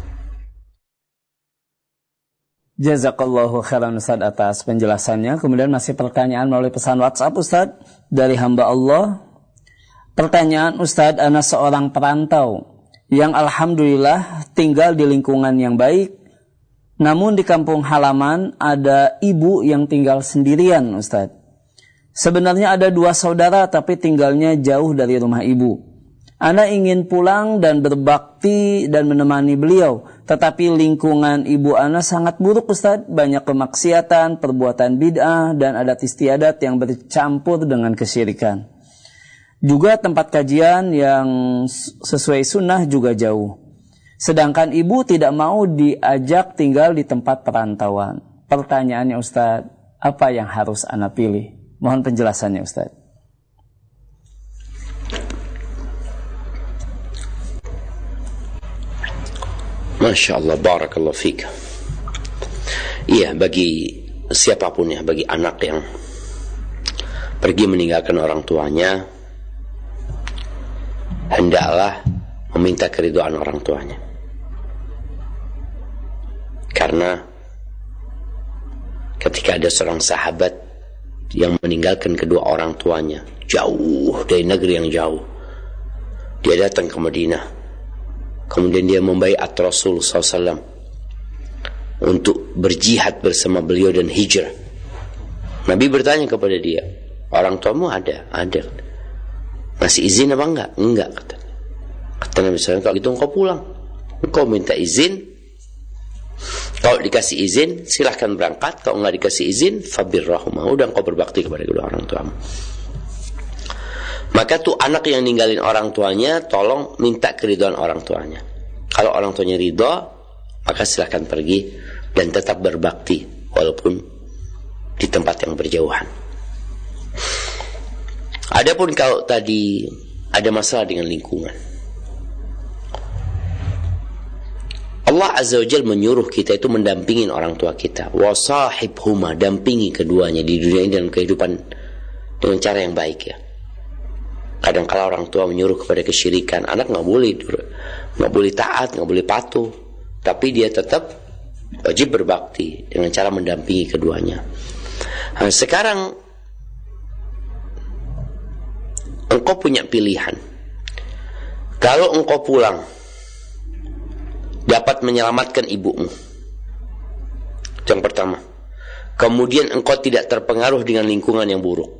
Jazakallahu khairan Ustaz atas penjelasannya. Kemudian masih pertanyaan melalui pesan WhatsApp Ustaz dari hamba Allah. Pertanyaan Ustaz, ana seorang perantau yang alhamdulillah tinggal di lingkungan yang baik. Namun di kampung halaman ada ibu yang tinggal sendirian Ustaz. Sebenarnya ada dua saudara tapi tinggalnya jauh dari rumah ibu. Ana ingin pulang dan berbakti dan menemani beliau, tetapi lingkungan ibu ana sangat buruk Ustaz, banyak kemaksiatan, perbuatan bid'ah dan adat istiadat yang bercampur dengan kesyirikan. Juga tempat kajian yang sesuai sunnah juga jauh. Sedangkan ibu tidak mau diajak tinggal di tempat perantauan. Pertanyaannya Ustaz, apa yang harus ana pilih? Mohon penjelasannya Ustaz. Masya Allah, barakallahu fiik. Iya, bagi siapapun ya, bagi anak yang pergi meninggalkan orang tuanya, hendaklah meminta keridhaan orang tuanya. Karena ketika ada seorang sahabat yang meninggalkan kedua orang tuanya jauh dari negeri yang jauh, dia datang ke Madinah, kemudian dia membaiat Rasul sallallahu alaihi wasallam untuk berjihad bersama beliau dan hijrah. Nabi bertanya kepada dia, orang tuamu ada? Ada. Masih izin apa enggak? Enggak, kata. Kata Nabi sallallahu alaihi wasallam, kalau gitu engkau pulang, engkau minta izin. Kalau dikasih izin silahkan berangkat, kalau enggak dikasih izin fabirrahumah, udah engkau berbakti kepada kedua orang tuamu. Maka tuh anak yang ninggalin orang tuanya, tolong minta keridhaan orang tuanya. Kalau orang tuanya ridha, maka silahkan pergi dan tetap berbakti walaupun di tempat yang berjauhan. Adapun kalau tadi ada masalah dengan lingkungan, Allah Azza wa Jalla menyuruh kita itu mendampingin orang tua kita. Wasahibhuma, dampingi keduanya di dunia ini dan kehidupan dengan cara yang baik ya. Kadang kala orang tua menyuruh kepada kesyirikan, anak nggak boleh, nggak boleh taat, nggak boleh patuh, tapi dia tetap wajib berbakti dengan cara mendampingi keduanya. Nah, sekarang engkau punya pilihan. Kalau engkau pulang dapat menyelamatkan ibumu, yang pertama. Kemudian engkau tidak terpengaruh dengan lingkungan yang buruk,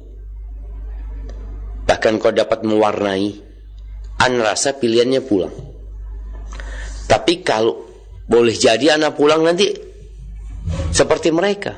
bahkan kau dapat mewarnai, an rasa pilihannya pulang. Tapi kalau boleh jadi anak pulang nanti seperti mereka,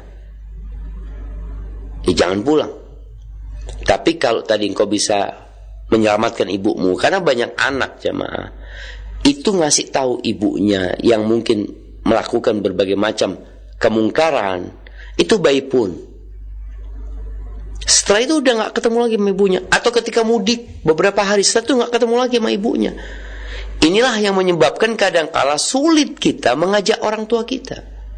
ya jangan pulang. Tapi kalau tadi engkau bisa menyelamatkan ibumu, karena banyak anak jamaah itu ngasih tahu ibunya yang mungkin melakukan berbagai macam kemungkaran, itu bayi pun setelah itu udah gak ketemu lagi sama ibunya, atau ketika mudik beberapa hari setelah itu gak ketemu lagi sama ibunya. Inilah yang menyebabkan kadangkala sulit kita mengajak orang tua kita.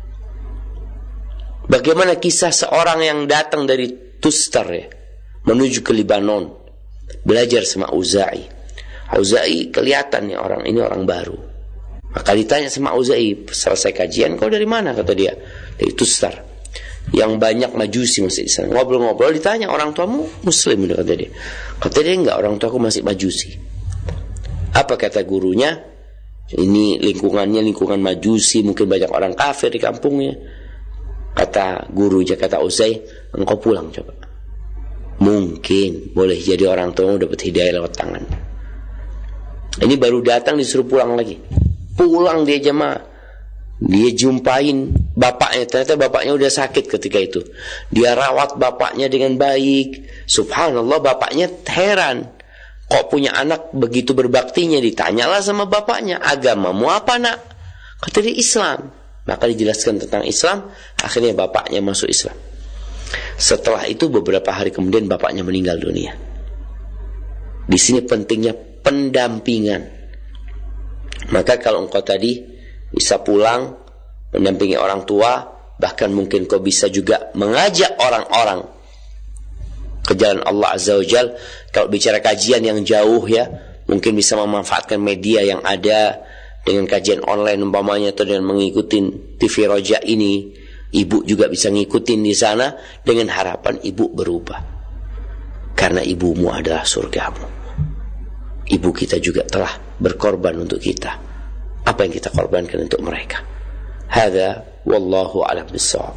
Bagaimana kisah seorang yang datang dari Tustar ya, menuju ke Libanon, belajar sama Auza'i. Auza'i kelihatan nih orang ini orang baru. Maka ditanya sama Auza'i, selesai kajian, kau dari mana? Kata dia, dari Tustar, yang banyak majusi masih di sana. Ngobrol-ngobrol ditanya, orang tuamu muslim? Kata dia. Kata dia, enggak, orang tuaku masih majusi. Apa kata gurunya? Ini lingkungannya lingkungan majusi, mungkin banyak orang kafir di kampungnya. Kata gurunya, kata Auza'i, engkau pulang coba. Mungkin boleh jadi orang tuamu dapat hidayah lewat tangan. Ini baru datang disuruh pulang lagi. Pulang dia jemaah, dia jumpain bapaknya. Ternyata bapaknya udah sakit ketika itu. Dia rawat bapaknya dengan baik. Subhanallah, bapaknya heran, kok punya anak begitu berbaktinya. Ditanyalah sama bapaknya, agamamu apa nak? Kata dia Islam. Maka dijelaskan tentang Islam. Akhirnya bapaknya masuk Islam. Setelah itu beberapa hari kemudian bapaknya meninggal dunia. Di sini pentingnya pendampingan. Maka kalau engkau tadi bisa pulang mendampingi orang tua, bahkan mungkin kau bisa juga mengajak orang-orang ke jalan Allah Azza wa Jal. Kalau bicara kajian yang jauh ya, mungkin bisa memanfaatkan media yang ada dengan kajian online umpamanya, atau dengan mengikuti T V Roja ini. Ibu juga bisa ngikutin di sana dengan harapan ibu berubah, karena ibumu adalah surgamu. Ibu kita juga telah berkorban untuk kita. Apa yang kita korbankan untuk mereka? Hadza wallahu a'lam bissawab.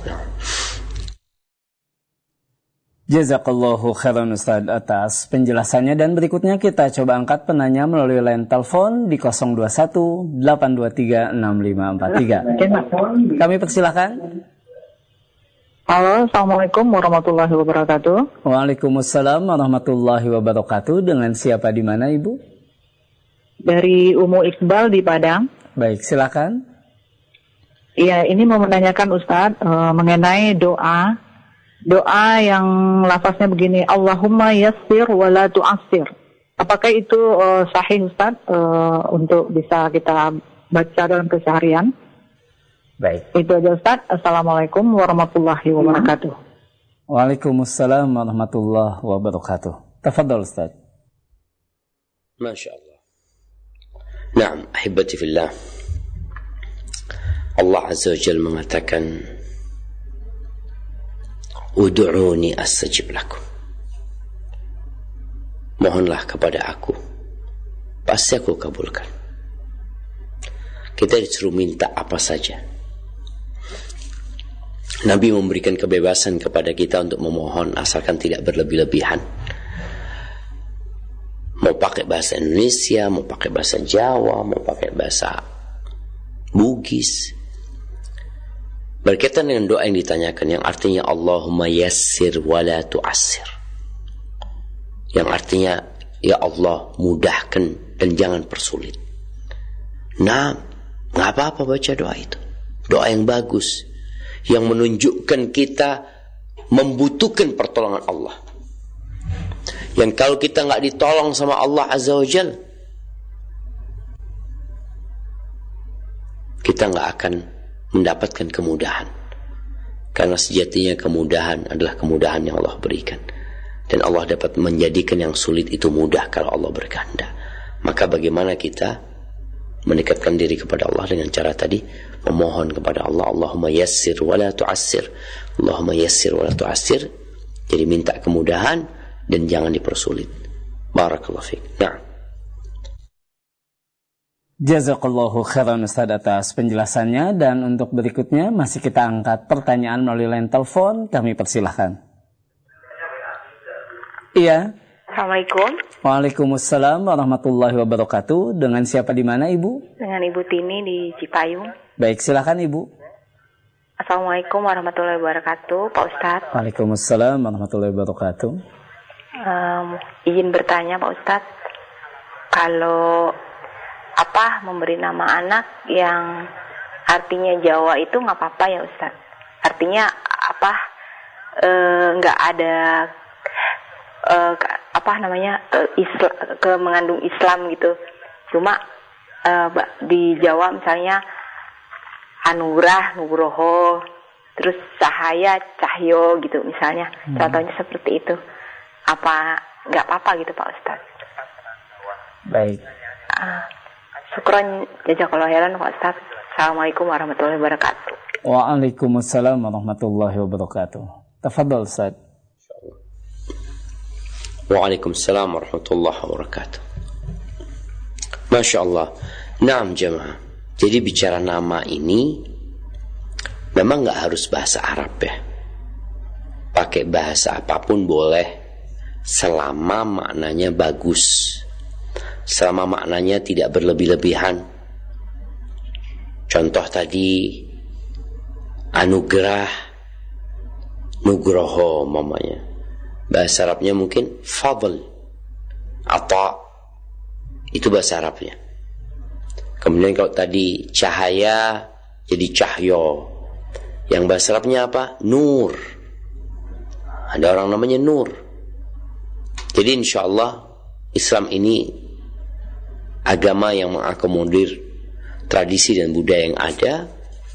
Jazakallahu khairan Ustaz atas penjelasannya, dan berikutnya kita coba angkat penanya melalui line telepon di nol dua satu delapan dua tiga enam lima empat tiga. Kami persilahkan. Halo, Assalamualaikum warahmatullahi wabarakatuh. Waalaikumsalam warahmatullahi wabarakatuh. Dengan siapa di mana Ibu? Dari Umu Iqbal di Padang. Baik, silakan. Iya, ini mau menanyakan Ustadz uh, mengenai doa. Doa yang lafaznya begini, Allahumma yassir wa la tu'assir. Apakah itu uh, sahih Ustadz uh, untuk bisa kita baca dalam keseharian? Baik. Itu aja Ustaz. Assalamualaikum warahmatullahi wabarakatuh. Waalaikumsalam warahmatullahi wabarakatuh. Tafadhal Ustaz. Masya Allah. Naam, ahibati fillah. Allah Azza wa Jalla mengatakan, Udu'uni astajib lakum. Mohonlah kepada aku, pasti aku kabulkan. Kita disuruh minta apa saja. Nabi memberikan kebebasan kepada kita untuk memohon, asalkan tidak berlebih-lebihan. Mau pakai bahasa Indonesia, mau pakai bahasa Jawa, mau pakai bahasa Bugis. Berkaitan dengan doa yang ditanyakan, yang artinya Allahumma yassir wa la tu'assir. Yang artinya, ya Allah, mudahkan dan jangan persulit. Nah, nggak apa-apa baca doa itu. Doa yang bagus, yang menunjukkan kita membutuhkan pertolongan Allah. Yang kalau kita nggak ditolong sama Allah Azza wa Jal, kita nggak akan mendapatkan kemudahan. Karena sejatinya kemudahan adalah kemudahan yang Allah berikan. Dan Allah dapat menjadikan yang sulit itu mudah kalau Allah berkehendak. Maka bagaimana kita mendekatkan diri kepada Allah dengan cara tadi, memohon kepada Allah, Allahumma yassir wa la tu'assir. Allahumma yassir wa la tu'assir. Jadi minta kemudahan dan jangan dipersulit. Barakallahu fiik. Nah. Jazakallahu khairan Ustaz atas penjelasannya, dan untuk berikutnya masih kita angkat pertanyaan melalui line telepon, kami persilahkan. Iya. Assalamualaikum. Waalaikumsalam warahmatullahi wabarakatuh. Dengan siapa di mana Ibu? Dengan Ibu Tini di Cipayung. Baik, silakan Ibu. Assalamualaikum warahmatullahi wabarakatuh, Pak Ustadz. Waalaikumsalam warahmatullahi wabarakatuh. Um, izin bertanya Pak Ustadz, kalau apa memberi nama anak yang artinya Jawa itu nggak apa-apa ya Ustadz? Artinya apa? Nggak e, ada Uh, apa namanya uh, Islam, ke mengandung Islam gitu. Cuma uh, di Jawa misalnya Anugrah, Nugroho, terus Cahaya, Cahyo gitu misalnya. Hmm. Contohnya seperti itu. Apa nggak apa-apa gitu Pak Ustadz? Baik. Uh, syukron jazakallahu khairan Pak Ustadz. Assalamualaikum warahmatullahi wabarakatuh. Waalaikumsalam warahmatullahi wabarakatuh. Tafadhol Ustadz. Waalaikumsalam warahmatullahi wabarakatuh. Masya Allah. Naam jemaah. Jadi bicara nama ini memang gak harus bahasa Arab ya. Pakai bahasa apapun boleh, selama maknanya bagus, selama maknanya tidak berlebih-lebihan. Contoh tadi Anugerah, Nugroho mamanya. Bahasa Arabnya mungkin Fadl, Ata, itu bahasa Arabnya. Kemudian kalau tadi Cahaya jadi Cahyo. Yang bahasa Arabnya apa? Nur. Ada orang namanya Nur. Jadi insya Allah Islam ini agama yang mengakomodir tradisi dan budaya yang ada,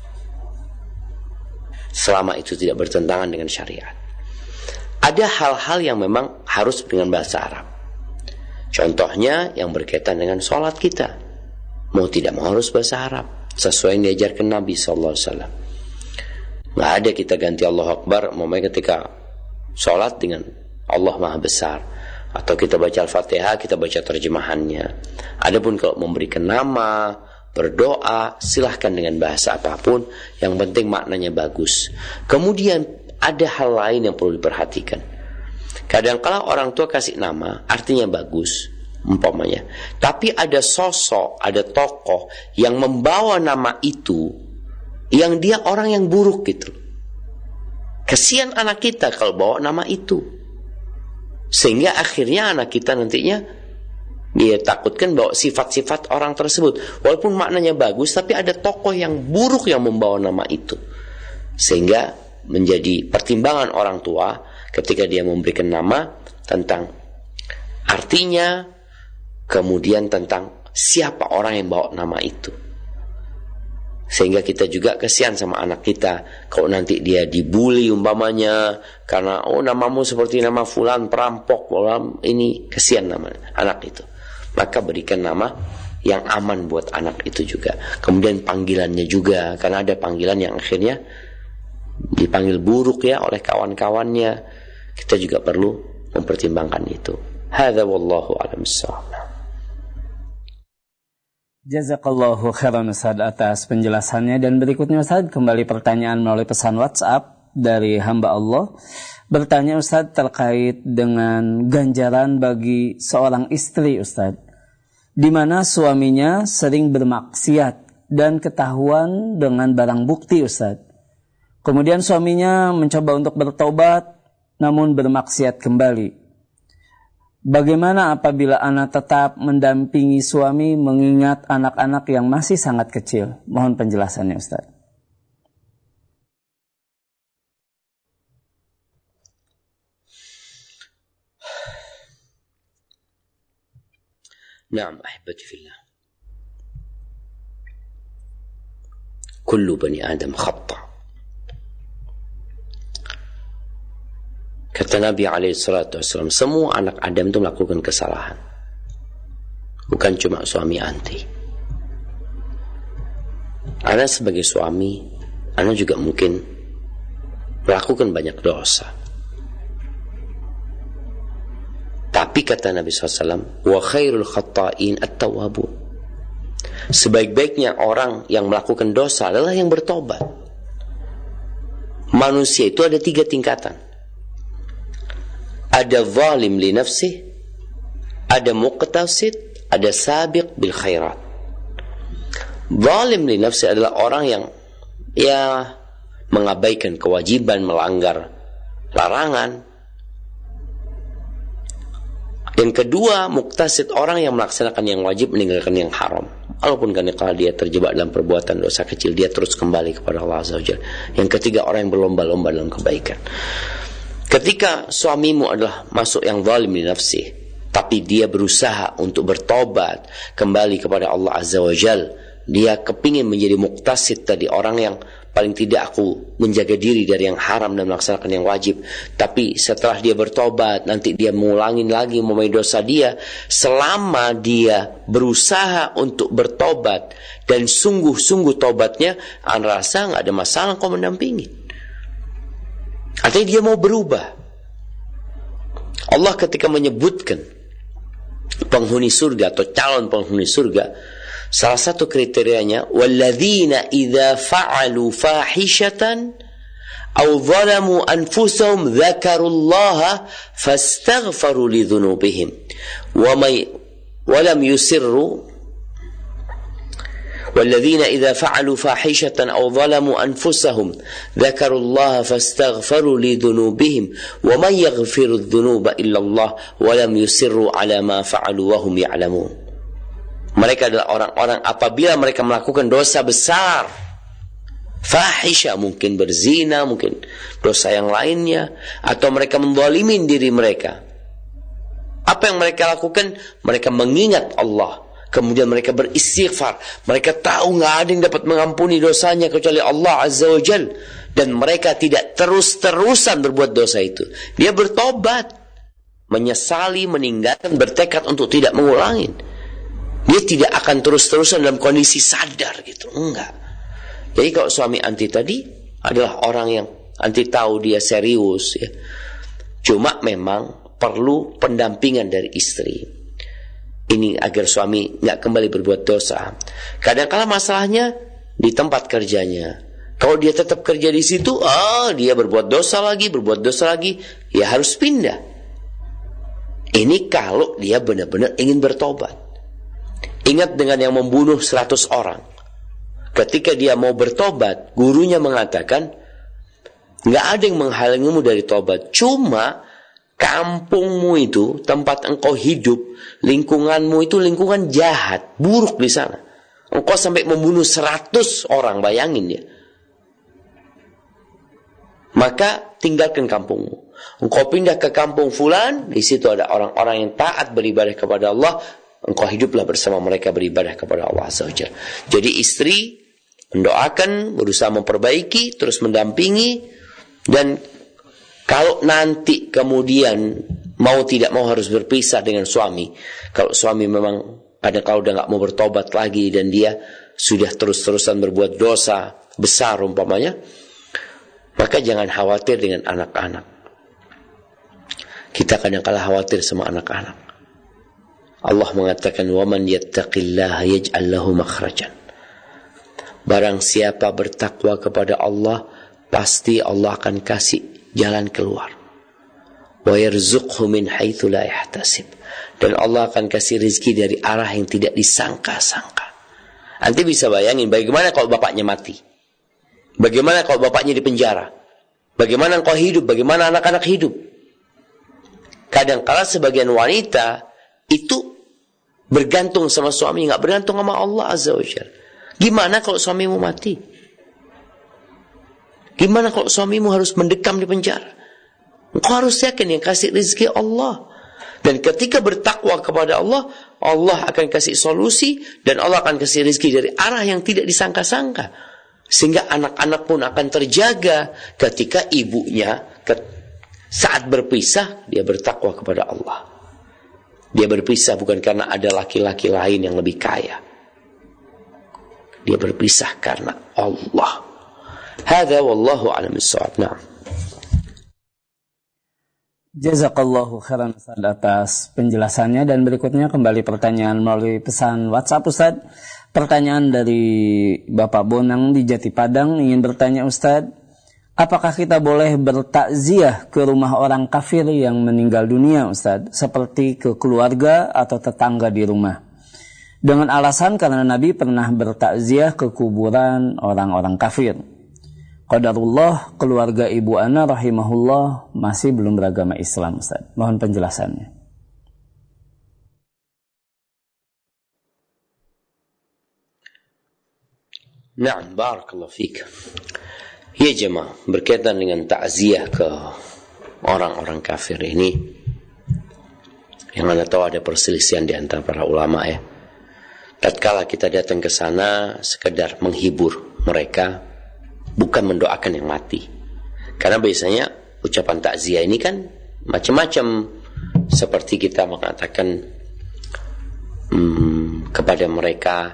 selama itu tidak bertentangan dengan syariat. Ada hal-hal yang memang harus dengan bahasa Arab. Contohnya yang berkaitan dengan sholat kita. Mau tidak mau harus bahasa Arab. Sesuai yang diajarkan Nabi sallallahu alaihi wasallam. Nggak ada kita ganti Allahu Akbar memang ketika sholat dengan Allah Maha Besar. Atau kita baca Al-Fatihah, kita baca terjemahannya. Adapun kalau memberikan nama, berdoa, silahkan dengan bahasa apapun. Yang penting maknanya bagus. Kemudian ada hal lain yang perlu diperhatikan. Kadang-kala orang tua kasih nama, artinya bagus, umpamanya. Tapi ada sosok, ada tokoh yang membawa nama itu, yang dia orang yang buruk gitu. Kesian anak kita kalau bawa nama itu. Sehingga akhirnya anak kita nantinya, dia takutkan bawa sifat-sifat orang tersebut. Walaupun maknanya bagus, tapi ada tokoh yang buruk yang membawa nama itu. Sehingga menjadi pertimbangan orang tua ketika dia memberikan nama tentang artinya, kemudian tentang siapa orang yang bawa nama itu. Sehingga kita juga kesian sama anak kita kalau nanti dia dibully umpamanya karena oh namamu seperti nama fulan perampok, fulan ini, kesian nama anak itu. Maka berikan nama yang aman buat anak itu juga. Kemudian panggilannya juga, karena ada panggilan yang akhirnya dipanggil buruk ya oleh kawan-kawannya. Kita juga perlu mempertimbangkan itu. Hadza wallahu a'lam bissawab. Jazakallahu khairan Ustaz atas penjelasannya. Dan berikutnya Ustaz, kembali pertanyaan melalui pesan WhatsApp dari hamba Allah. Bertanya Ustaz terkait dengan ganjaran bagi seorang istri Ustaz, di mana suaminya sering bermaksiat dan ketahuan dengan barang bukti Ustaz. Kemudian suaminya mencoba untuk bertobat namun bermaksiat kembali. Bagaimana apabila anak tetap mendampingi suami mengingat anak-anak yang masih sangat kecil? Mohon penjelasannya Ustaz. Naam, ahibati fillah. Kullu bani Adam khata'. Kata Nabi alaihi salatu wasallam, semua anak Adam itu melakukan kesalahan. Bukan cuma suami anti. Ana sebagai suami, ana juga mungkin melakukan banyak dosa. Tapi kata Nabi shallallahu alaihi wasallam, wa khairul khatta'in at-tawwabun. Sebaik-baiknya orang yang melakukan dosa adalah yang bertobat. Manusia itu ada tiga tingkatan. Ada zalim li nafsih, ada muqtasid, ada sabiq bil khairat. Zalim li nafsih adalah orang yang ya mengabaikan kewajiban, melanggar larangan. Yang kedua, muqtasid, orang yang melaksanakan yang wajib, meninggalkan yang haram. Walaupun kan kalau dia terjebak dalam perbuatan dosa kecil, dia terus kembali kepada Allah Azza wa Jalla. Yang ketiga, orang yang berlomba-lomba dalam kebaikan. Ketika suamimu adalah masuk yang zalim li nafsi, tapi dia berusaha untuk bertobat kembali kepada Allah Azza wa Jalla, dia kepingin menjadi muqtasid tadi, orang yang paling tidak aku menjaga diri dari yang haram dan melaksanakan yang wajib. Tapi setelah dia bertobat, nanti dia mengulangin lagi memulai dosa dia. Selama dia berusaha untuk bertobat dan sungguh-sungguh tobatnya, Anda rasa nggak ada masalah kau mendampingi. Artinya dia mau berubah. Allah ketika menyebutkan penghuni surga atau calon penghuni surga, salah satu kriterianya, walladzina idza fa'alu fahishatan aw zalamu anfusahum dzakarullaha fastaghfaru lidzunubihim wa may wa lam yusirru walladzina idza fa'alu fahishatan aw zalamu anfusahum dzakarullaha fastaghfaru lidzunubihim wa may yaghfiru adh-dhunuba illa Allah wa lam yusirru ala ma fa'alu wa hum ya'lamun. Mereka adalah orang-orang apabila mereka melakukan dosa besar, fahisha, mungkin berzina, mungkin dosa yang lainnya, atau mereka menzalimin diri mereka. Apa yang mereka lakukan? Mereka mengingat Allah, kemudian mereka beristighfar. Mereka tahu nggak ada yang dapat mengampuni dosanya kecuali Allah Azza wa Jalla, dan mereka tidak terus-terusan berbuat dosa itu. Dia bertobat, menyesali, meninggalkan, bertekad untuk tidak mengulangi. Dia tidak akan terus-terusan dalam kondisi sadar gitu, enggak. Jadi kalau suami anti tadi adalah orang yang anti tahu dia serius ya. Cuma memang perlu pendampingan dari istri. Ini agar suami enggak kembali berbuat dosa. Kadang-kala masalahnya di tempat kerjanya. Kalau dia tetap kerja di situ, ah dia berbuat dosa lagi, berbuat dosa lagi, ya harus pindah. Ini kalau dia benar-benar ingin bertobat. Ingat dengan yang membunuh seratus orang. Ketika dia mau bertobat, gurunya mengatakan, nggak ada yang menghalangimu dari tobat. Cuma kampungmu itu, tempat engkau hidup, lingkunganmu itu lingkungan jahat, buruk di sana. Engkau sampai membunuh seratus orang, bayangin ya. Maka tinggalkan kampungmu. Engkau pindah ke kampung fulan, di situ ada orang-orang yang taat beribadah kepada Allah. Engkau hiduplah bersama mereka beribadah kepada Allah Azza wa Jalla. Jadi istri mendoakan, berusaha memperbaiki, terus mendampingi, dan kalau nanti kemudian mau tidak mau harus berpisah dengan suami. Kalau suami memang Ada kalau udah gak mau bertobat lagi dan dia sudah terus-terusan berbuat dosa besar umpamanya, maka jangan khawatir dengan anak-anak. Kita kadang-kala khawatir sama anak-anak. Allah mengatakan, وَمَنْ يَتَّقِ اللَّهَ يَجْعَلْ لَهُ مَخْرَجًا. Barang siapa bertakwa kepada Allah, pasti Allah akan kasih jalan keluar. وَيَرْزُقْهُ مِنْ حَيْثُ لَا يَحْتَسِبْ. Dan Allah akan kasih rezeki dari arah yang tidak disangka-sangka. Nanti bisa bayangin bagaimana kalau bapaknya mati. Bagaimana kalau bapaknya di penjara. Bagaimana engkau hidup, bagaimana anak-anak hidup. Kadang-kala sebagian wanita itu bergantung sama suami, gak bergantung sama Allah Azza wa Jalla. Gimana kalau suamimu mati? Gimana kalau suamimu harus mendekam di penjara? Engkau harus yakin yang kasih rezeki Allah. Dan ketika bertakwa kepada Allah, Allah akan kasih solusi dan Allah akan kasih rezeki dari arah yang tidak disangka-sangka. Sehingga anak-anak pun akan terjaga ketika ibunya saat berpisah, dia bertakwa kepada Allah. Dia berpisah bukan karena ada laki-laki lain yang lebih kaya. Dia berpisah karena Allah. Hadza wallahu a'lam bissawab. Nah. Jazakallahu khairan Ustaz atas penjelasannya, dan berikutnya kembali pertanyaan melalui pesan WhatsApp Ustaz. Pertanyaan dari Bapak Bonang di Jati Padang ingin bertanya Ustaz, apakah kita boleh bertakziah ke rumah orang kafir yang meninggal dunia Ustaz, seperti ke keluarga atau tetangga di rumah? Dengan alasan karena Nabi pernah bertakziah ke kuburan orang-orang kafir. Qadarullah, keluarga Ibu Ana rahimahullah masih belum beragama Islam Ustaz. Mohon penjelasannya. Naam, barakallahu fiik. Ya jemaah, berkaitan dengan takziah ke orang-orang kafir ini, yang Anda tahu ada perselisihan di antara para ulama ya. Tatkala kita datang ke sana sekedar menghibur mereka, bukan mendoakan yang mati. Karena biasanya ucapan takziah ini kan macam-macam. Seperti kita mengatakan hmm, kepada mereka,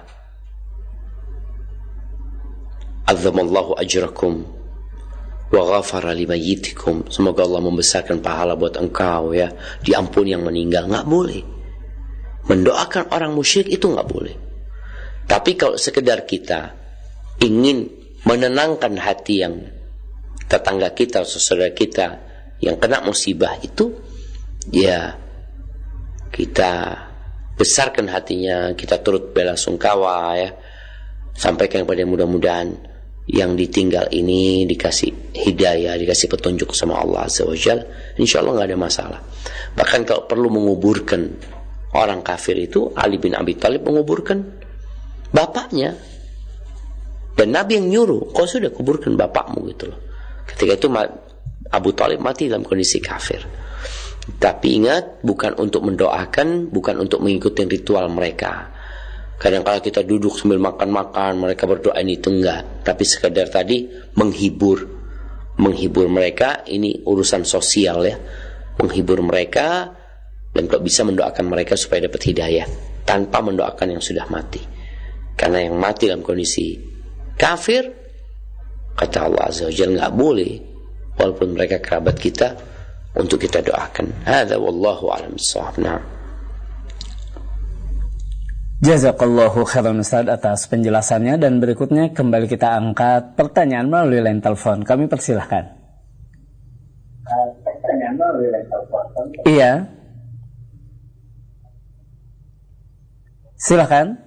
azzamallahu ajrakum wa ghafara limayyitikum. Semoga Allah membesarkan pahala buat engkau ya, diampuni yang meninggal. Nggak boleh mendoakan orang musyrik, itu nggak boleh. Tapi kalau sekedar kita ingin menenangkan hati yang tetangga kita, saudara kita yang kena musibah itu, ya kita besarkan hatinya, kita turut bela sungkawa ya, sampaikan kepada mudah-mudahan yang ditinggal ini dikasih hidayah, dikasih petunjuk sama Allah Azza wa Jalla. Insya Allah nggak ada masalah. Bahkan kalau perlu menguburkan orang kafir itu, Ali bin Abi Thalib menguburkan bapaknya. Dan Nabi yang nyuruh, kau sudah kuburkan bapakmu gitu loh. Ketika itu Abu Thalib mati dalam kondisi kafir. Tapi ingat, bukan untuk mendoakan, bukan untuk mengikuti ritual mereka. Kadang-kadang kita duduk sambil makan-makan, mereka berdoa, ini itu enggak. Tapi sekedar tadi menghibur, menghibur mereka. Ini urusan sosial ya. Menghibur mereka, dan kalau bisa mendoakan mereka supaya dapat hidayah, tanpa mendoakan yang sudah mati. Karena yang mati dalam kondisi kafir, kata Allah Azza wa Jalla, nggak boleh walaupun mereka kerabat kita untuk kita doakan. Hadza wallahu a'lam bissawab. Nah. Jazakallahu khairan Ustaz atas penjelasannya, dan berikutnya kembali kita angkat pertanyaan melalui line telepon. Kami persilahkan. Pertanyaan melalui line telepon. Iya. Silakan.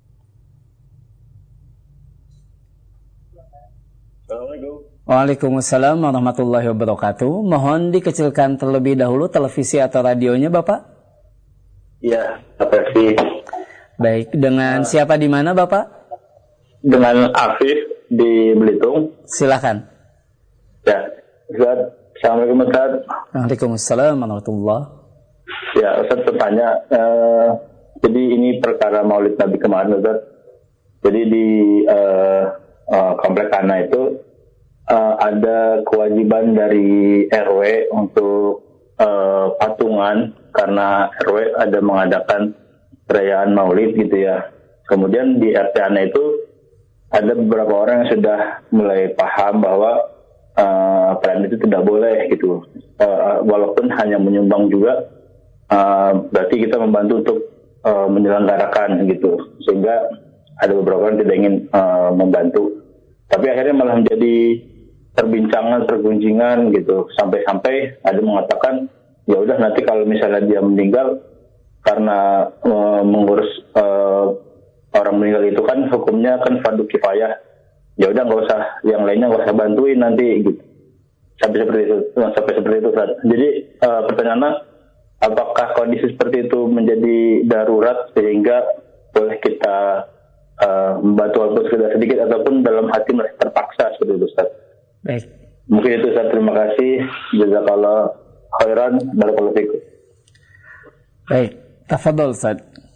Waalaikumsalam warahmatullahi wabarakatuh. Mohon dikecilkan terlebih dahulu televisi atau radionya, Bapak. Iya, televisi. Baik, dengan uh, siapa di mana, Bapak? Dengan Afif di Belitung. Silakan. Ya, Ustaz. Assalamualaikum Ustaz. Waalaikumsalam warahmatullahi. Ya, Ustaz bertanya, uh, jadi ini perkara Maulid Nabi kemarin, Ustaz. Jadi di uh, uh, Komplek Ana itu Uh, ada kewajiban dari R W untuk uh, patungan, karena R W ada mengadakan perayaan Maulid gitu ya. Kemudian di R T Ana itu ada beberapa orang yang sudah mulai paham bahwa uh, perayaan itu tidak boleh gitu. Uh, walaupun hanya menyumbang juga, uh, berarti kita membantu untuk uh, menyelenggarakan gitu. Sehingga ada beberapa orang yang tidak ingin uh, membantu. Tapi akhirnya malah menjadi perbincangan, pergunjingan gitu. Sampai-sampai ada mengatakan, ya udah nanti kalau misalnya dia meninggal karena uh, mengurus uh, orang meninggal itu kan hukumnya kan fardu kifayah, ya udah nggak usah, yang lainnya nggak usah bantuin nanti gitu. Sampai seperti itu, sampai seperti itu kan. Jadi uh, pertanyaannya, apakah kondisi seperti itu menjadi darurat sehingga boleh kita uh, membantu walaupun sedikit sedikit ataupun dalam hati mereka terpaksa seperti itu, Ustaz? Baik. Mungkin itu, Ustaz. Terima kasih. Jazakallah khairan. Barakallahu fikum. Baik. Tafadhol, Ustaz.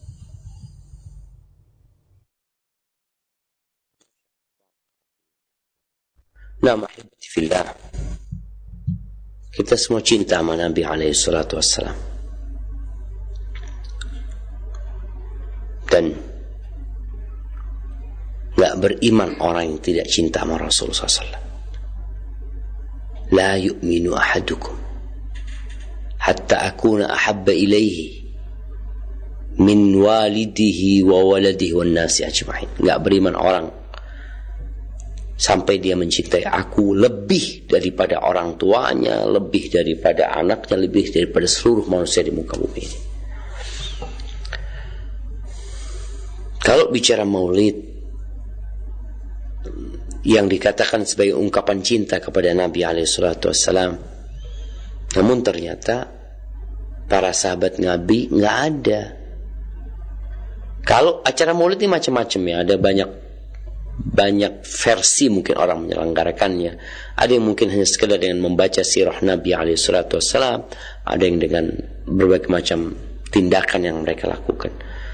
Nah, mahibati fillah, kita semua cinta sama Nabi alaihi salatu wassalam. Dan gak beriman orang yang tidak cinta sama Rasulullah sallallahu alaihi wasallam. La yu'minu ahadukum hatta akuna ahabba ilaihi min walidihi wa waladihi wan nasi ajma'in. Gak beriman orang sampai dia mencintai aku lebih daripada orang tuanya, lebih daripada anaknya, lebih daripada seluruh manusia di muka bumi ini. Kalau bicara maulid yang dikatakan sebagai ungkapan cinta kepada Nabi alaihi salatu wassalam, namun ternyata para sahabat Nabi nggak ada. Kalau acara maulid ini macam-macam ya, ada banyak banyak versi mungkin orang menyelenggarakannya. Ada yang mungkin hanya sekedar dengan membaca sirah Nabi alaihi salatu wassalam, ada yang dengan berbagai macam tindakan yang mereka lakukan.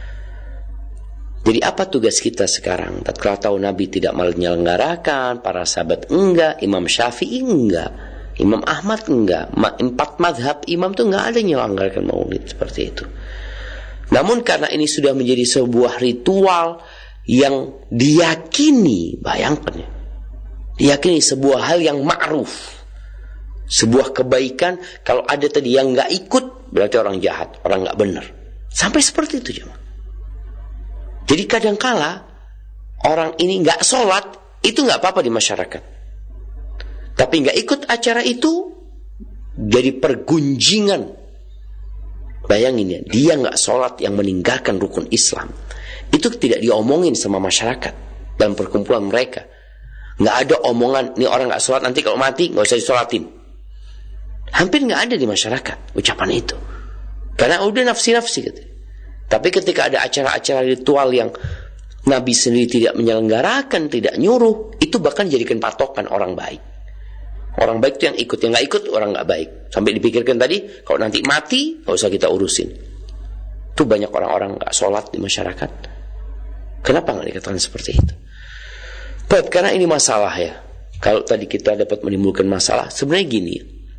Jadi apa tugas kita sekarang? Tatkala tahu Nabi tidak menyelenggarakan, para sahabat enggak, Imam Syafi'i enggak, Imam Ahmad enggak, empat madhab imam itu enggak ada yang menyelenggarakan maulid seperti itu. Namun karena ini sudah menjadi sebuah ritual yang diyakini, bayangkan ya, diyakini sebuah hal yang ma'ruf, sebuah kebaikan. Kalau ada tadi yang nggak ikut, berarti orang jahat, orang nggak benar. Sampai seperti itu jemaah. Jadi kadangkala orang ini nggak sholat, itu nggak apa-apa di masyarakat. Tapi nggak ikut acara itu jadi pergunjingan. Bayangin ya, dia nggak sholat yang meninggalkan rukun Islam. Itu tidak diomongin sama masyarakat dalam perkumpulan mereka. Nggak ada omongan, ini orang nggak sholat nanti kalau mati nggak usah disolatin. Hampir nggak ada di masyarakat ucapan itu, karena udah nafsi-nafsi gitu. Tapi ketika ada acara-acara ritual yang Nabi sendiri tidak menyelenggarakan, tidak nyuruh, itu bahkan jadikan patokan orang baik. Orang baik itu yang ikut, yang nggak ikut orang nggak baik. Sampai dipikirkan tadi, kalau nanti mati nggak usah kita urusin. Itu banyak orang-orang nggak sholat di masyarakat. Kenapa nggak dikatakan seperti itu? Baik, karena ini masalah ya. Kalau tadi kita dapat menimbulkan masalah, sebenarnya gini.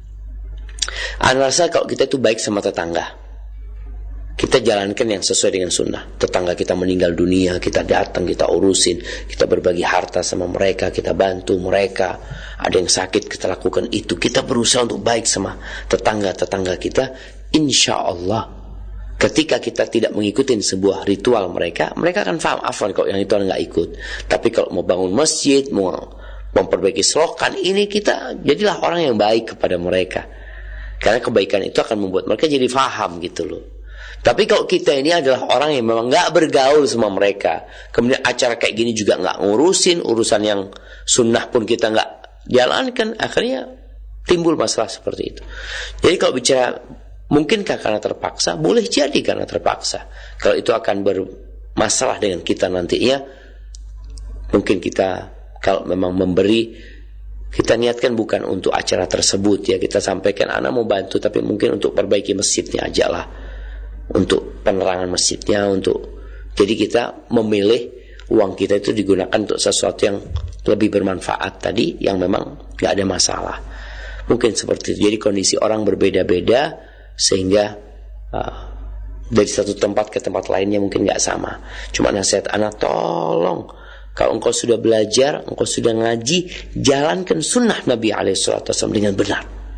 Ana rasa kalau kita itu baik sama tetangga, kita jalankan yang sesuai dengan sunnah. Tetangga kita meninggal dunia, kita datang, kita urusin, kita berbagi harta sama mereka, kita bantu mereka. Ada yang sakit, kita lakukan itu. Kita berusaha untuk baik sama tetangga-tetangga kita. Insya Allah, ketika kita tidak mengikuti sebuah ritual mereka, mereka akan paham, afwan kalau yang itu nggak ikut. Tapi kalau mau bangun masjid, mau memperbaiki selokan, ini kita jadilah orang yang baik kepada mereka. Karena kebaikan itu akan membuat mereka jadi paham gitu loh. Tapi kalau kita ini adalah orang yang memang nggak bergaul sama mereka, kemudian acara kayak gini juga nggak ngurusin, urusan yang sunnah pun kita nggak jalankan, akhirnya timbul masalah seperti itu. Jadi kalau bicara mungkinkah karena terpaksa, boleh jadi karena terpaksa. Kalau itu akan bermasalah dengan kita nantinya, mungkin kita kalau memang memberi, kita niatkan bukan untuk acara tersebut ya, kita sampaikan anak mau bantu, tapi mungkin untuk perbaiki masjidnya aja lah, untuk penerangan masjidnya, untuk jadi kita memilih uang kita itu digunakan untuk sesuatu yang lebih bermanfaat tadi, yang memang gak ada masalah. Mungkin seperti itu. Jadi kondisi orang berbeda-beda, sehingga uh, Dari satu tempat ke tempat lainnya mungkin nggak sama. Cuma nasihat anak, tolong, kalau engkau sudah belajar, engkau sudah ngaji, jalankan sunnah Nabi alaihi salatu wasallam dengan benar,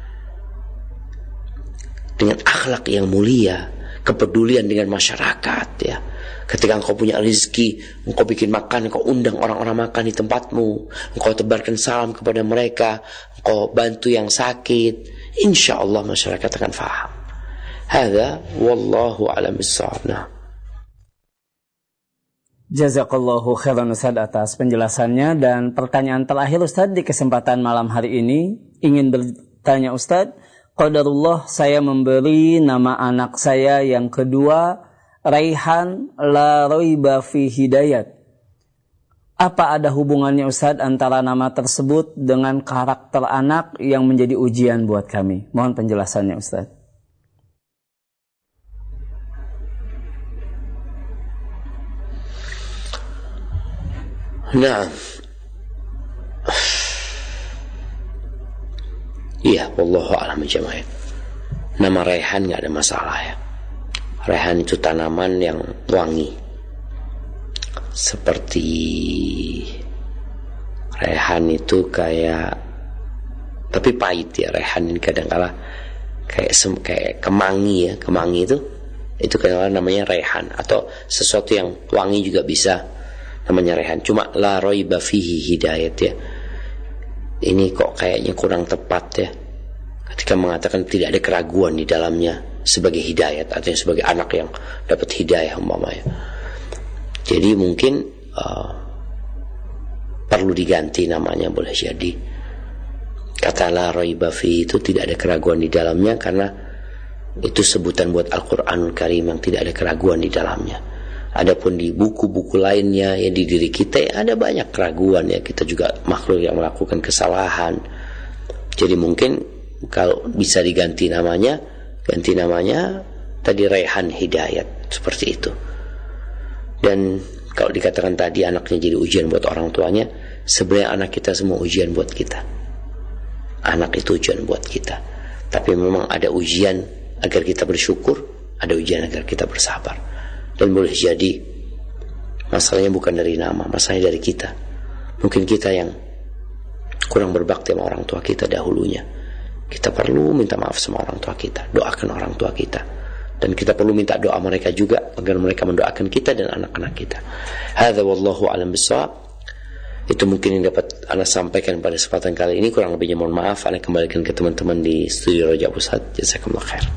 dengan akhlak yang mulia, kepedulian dengan masyarakat, ya. Ketika engkau punya rezeki, engkau bikin makan, engkau undang orang-orang makan di tempatmu, engkau tebarkan salam kepada mereka, engkau bantu yang sakit, insya Allah masyarakat akan faham. Hadza wallahu a'lam bissawab. Jazakallahu khairan Ustaz atas penjelasannya. Dan pertanyaan terakhir Ustaz di kesempatan malam hari ini, ingin bertanya Ustaz, qadarullah saya memberi nama anak saya yang kedua Raihan la raiba fi hidayat. Apa ada hubungannya Ustaz antara nama tersebut dengan karakter anak yang menjadi ujian buat kami? Mohon penjelasannya Ustaz. Nah, iya, wallahu a'lam bishawab. Nama Raihan nggak ada masalah ya. Raihan itu tanaman yang wangi, seperti Raihan itu kayak, tapi pahit ya. Raihan ini kadang-kala kayak sem, kayak kemangi ya. Kemangi itu itu kadang-kala namanya Raihan, atau sesuatu yang wangi juga bisa namanya Raihan. Cuma la raiba fihi hidayat ya. Ini kok kayaknya kurang tepat ya, ketika mengatakan tidak ada keraguan di dalamnya sebagai hidayat, artinya sebagai anak yang dapat hidayah umpamanya. Jadi mungkin uh, perlu diganti namanya, boleh jadi. Kata la raiba fihi itu tidak ada keraguan di dalamnya, karena itu sebutan buat Al-Qur'anul Karim yang tidak ada keraguan di dalamnya. Adapun di buku-buku lainnya ya, di diri kita ya, ada banyak keraguan ya. Kita juga makhluk yang melakukan kesalahan. Jadi mungkin kalau bisa diganti namanya, ganti namanya tadi Raihan Hidayat, seperti itu. Dan kalau dikatakan tadi anaknya jadi ujian buat orang tuanya, sebenarnya anak kita semua ujian buat kita. Anak itu ujian buat kita. Tapi memang ada ujian agar kita bersyukur, ada ujian agar kita bersabar. Dan boleh jadi masalahnya bukan dari nama, masalahnya dari kita. Mungkin kita yang kurang berbakti sama orang tua kita dahulunya. Kita perlu minta maaf sama orang tua kita, doakan orang tua kita. Dan kita perlu minta doa mereka juga agar mereka mendoakan kita dan anak-anak kita. Hadza wallahu a'lam bishawab. Itu mungkin yang dapat Ana sampaikan pada kesempatan kali ini. Kurang lebihnya mohon maaf. Ana kembalikan ke teman-teman di studio Raja Pusat. Jazakumullah khair.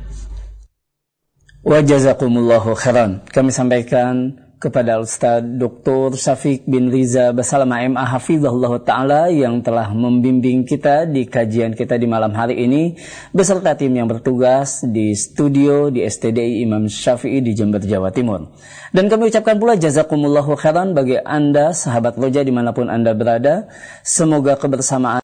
Wa jazakumullahu khairan. Kami sampaikan kepada Ustaz Doktor Syafiq bin Riza Basalamah M A Hafizahullah Ta'ala yang telah membimbing kita di kajian kita di malam hari ini, beserta tim yang bertugas di studio di S T D I Imam Syafi'i di Jember, Jawa Timur. Dan kami ucapkan pula jazakumullahu khairan bagi Anda sahabat Roja dimanapun Anda berada. Semoga kebersamaan